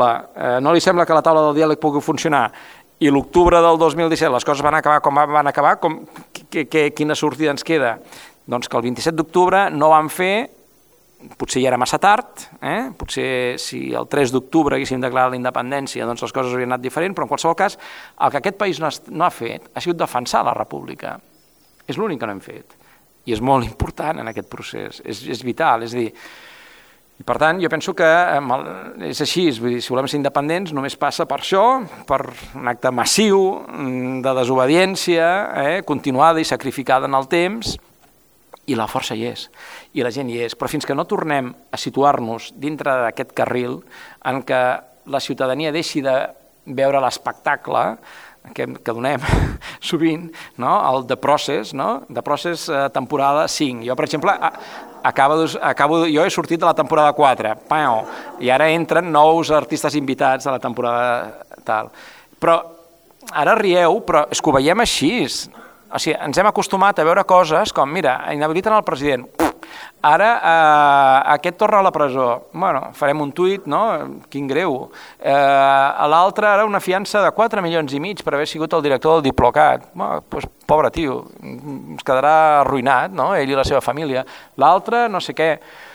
no li sembla que la taula del diàleg pugui funcionar i l'octubre del 2017 les coses van acabar com van acabar, quina sortida ens queda? Doncs que el 27 d'octubre no van fer potser ja era massa tard, potser si el 3 d'octubre haguéssim declarat la independència, doncs les coses haurien anat diferent, però en qualsevol cas el que aquest país no ha fet ha sigut defensar la república. És l'únic que no hem fet. I és molt important en aquest procés, és vital, és a dir, i per tant jo penso que és així, vull dir, si volem ser independents només passa per això, per un acte massiu de desobediència, continuada i sacrificada en el temps, i la força hi és, i la gent hi és, però fins que no tornem a situar-nos dintre d'aquest carril en què la ciutadania deixi de veure l'espectacle que donem sovint, no? El The Process, no? The Process temporada 5. Jo, per exemple, jo he sortit de la temporada 4, i ara entren nous artistes invitats a la temporada tal. Però ara rieu, però és que ho veiem així. O sigui, ens hem acostumat a veure coses com, mira, inhabiliten el president, ara aquest torna a la presó, bueno, farem un tuit, no? Quin greu. A l'altre, ara una fiança de 4,5 milions per haver sigut el director del Diplocat. Bueno, doncs, pobre tio, es quedarà arruïnat, no? Ell i la seva família. L'altre, no sé què.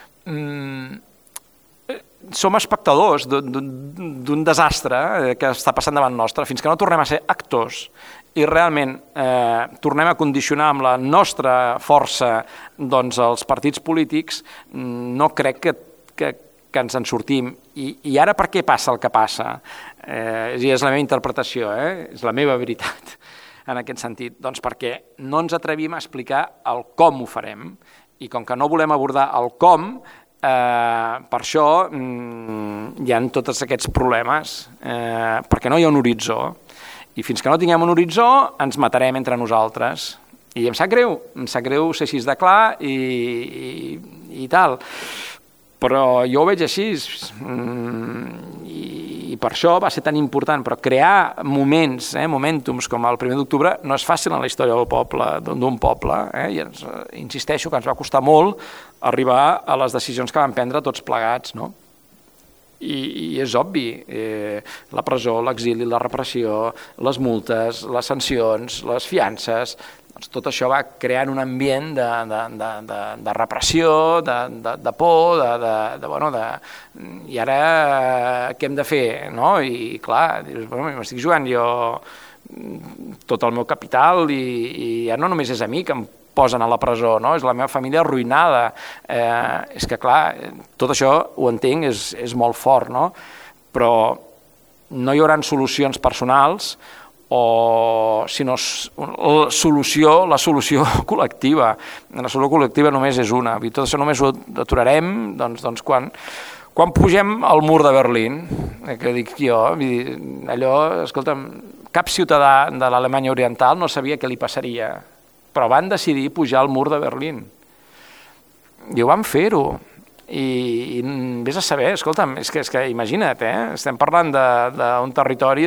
Som espectadors d'un desastre que està passant davant nostre, fins que no tornem a ser actors i realment tornem a condicionar amb la nostra força doncs, els partits polítics, no crec que ens en sortim. I ara per què passa el que passa? És la meva interpretació, és la meva veritat en aquest sentit. Doncs perquè no ens atrevim a explicar el com ho farem i com que no volem abordar el com, per això hi ha tots aquests problemes, perquè no hi ha un horitzó. I fins que no tinguem un horitzó ens matarem entre nosaltres. I em sap greu ser així de clar i tal. Però jo ho veig així i per això va ser tan important. Però crear moments, momentums com el 1 d'octubre no és fàcil en la història del poble, d'un poble. I insisteixo que ens va costar molt arribar a les decisions que vam prendre tots plegats, no? I és obvi, la presó, l'exili, la repressió, les multes, les sancions, les fiances, doncs tot això va creant un ambient de repressió, de por, i ara què hem de fer? No? I clar, m'estic jugant jo tot el meu capital i ja no només és a mi que em posen a la presó, no? És la meva família arruïnada. És que, clar, tot això ho entenc, és molt fort, no? Però no hi haurà solucions personals sinó la solució col·lectiva. La solució col·lectiva només és una. Tot això només ho aturarem doncs, quan pugem al mur de Berlín, que dic jo, allò, escolta'm, cap ciutadà de l'Alemanya Oriental no sabia què li passaria, però van decidir pujar al mur de Berlín. I ho van fer-ho. I vés a saber, escolta'm, és que imagina't, estem parlant d'un territori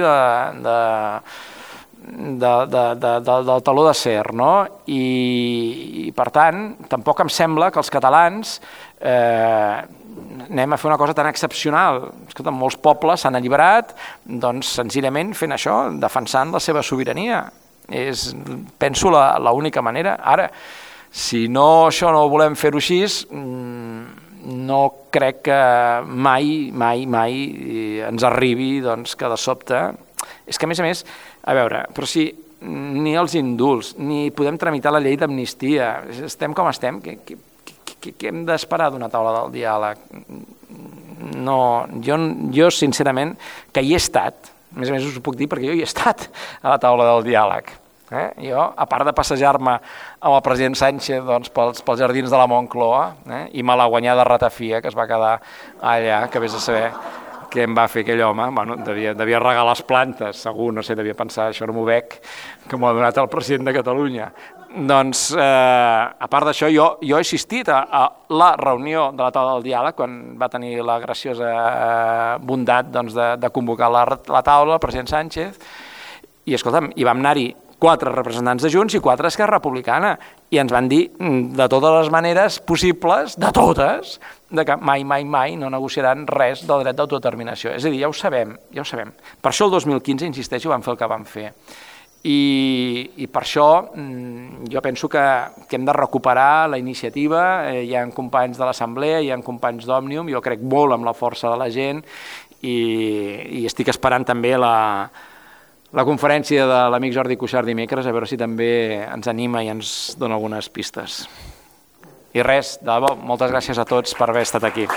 del taló d'acer, no? I per tant, tampoc em sembla que els catalans anem a fer una cosa tan excepcional. Escolta, molts pobles s'han alliberat doncs, senzillament fent això, defensant la seva sobirania. És, penso, l'única manera. Ara, si això no volem fer-ho així, no crec que mai ens arribi doncs, que de sobte... És que, a més, a veure, però si ni els indults, ni podem tramitar la llei d'amnistia, estem com estem, què hem d'esperar d'una taula del diàleg? No, jo sincerament, que hi he estat, a més us ho puc dir perquè jo hi he estat a la taula del diàleg. Jo, a part de passejar-me amb el president Sánchez doncs, pels jardins de la Moncloa i malaguanyada ratafia que es va quedar allà, que vés a saber què em va fer aquell home. Bueno, devia regar les plantes, segur, no sé, devia pensar, això no m'ho veig, que m'ho ha donat el president de Catalunya. Doncs, a part d'això, jo he assistit a la reunió de la taula del diàleg, quan va tenir la graciosa bondat de convocar la taula, el president Sánchez, i escolta'm, hi vam anar-hi 4 representants de Junts i 4 Esquerra Republicana, i ens van dir de totes les maneres possibles, de totes, que mai no negociaran res del dret d'autodeterminació. És a dir, ja ho sabem. Per això el 2015, insisteixo, vam fer el que vam fer. I per això jo penso que hem de recuperar la iniciativa. Hi ha companys de l'Assemblea, hi ha companys d'Òmnium, jo crec molt amb la força de la gent i estic esperant també la conferència de l'amic Jordi Cuixart dimecres, a veure si també ens anima i ens dona algunes pistes. I res, de debò, moltes gràcies a tots per haver estat aquí.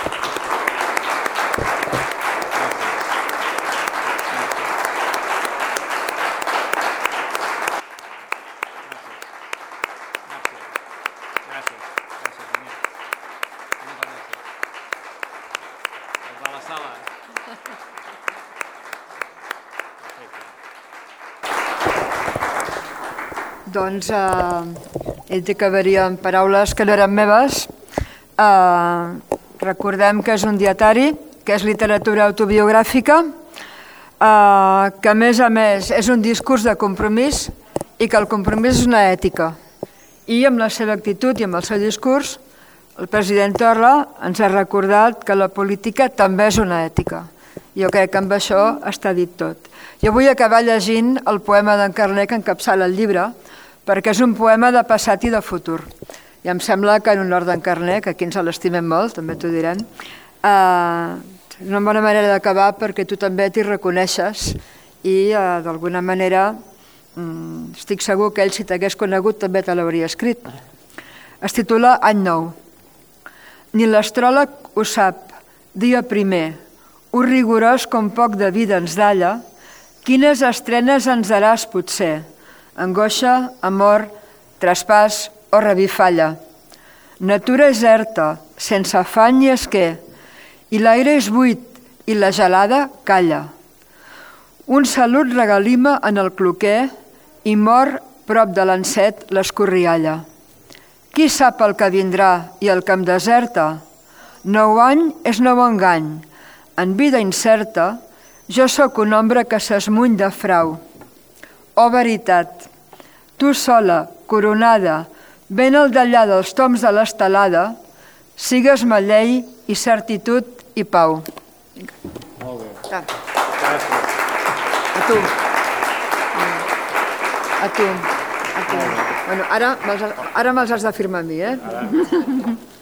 Doncs he dit que acabaria amb paraules que no eren meves. Recordem que és un dietari, que és literatura autobiogràfica, que a més és un discurs de compromís i que el compromís és una ètica. I amb la seva actitud i amb el seu discurs, el president Torra ens ha recordat que la política també és una ètica. Jo crec que amb això està dit tot. Jo vull acabar llegint el poema d'en Carné que encapçala el llibre, perquè és un poema de passat i de futur. I em sembla que en honor d'en Carné, que aquí ens l'estimem molt, també t'ho direm, és una bona manera d'acabar perquè tu també t'hi reconeixes i d'alguna manera estic segur que ell, si t'hagués conegut, també te l'hauria escrit. Es titula Any nou. Ni l'astròleg ho sap, dia primer, un rigorós com poc de vida ens dalla, quines estrenes ens daràs potser, angoixa, amor, traspàs o revifalla. Natura és erta, sense afany ni esquer, i l'aire és buit i la gelada calla. Un salut regalima en el cloquer i mor prop de l'encet l'escorrialla. Qui sap el que vindrà i el que em deserta? Nou any és nou engany. En vida incerta, jo sóc una ombra que s'esmuny de frau. Oh veritat, tu sola, coronada, ben al d'allà dels toms de l'estelada, sigues-me llei i certitud i pau. Molt bé. Gràcies. A tu. A tu. Bueno, ara me'ls has de firmar a mi, eh?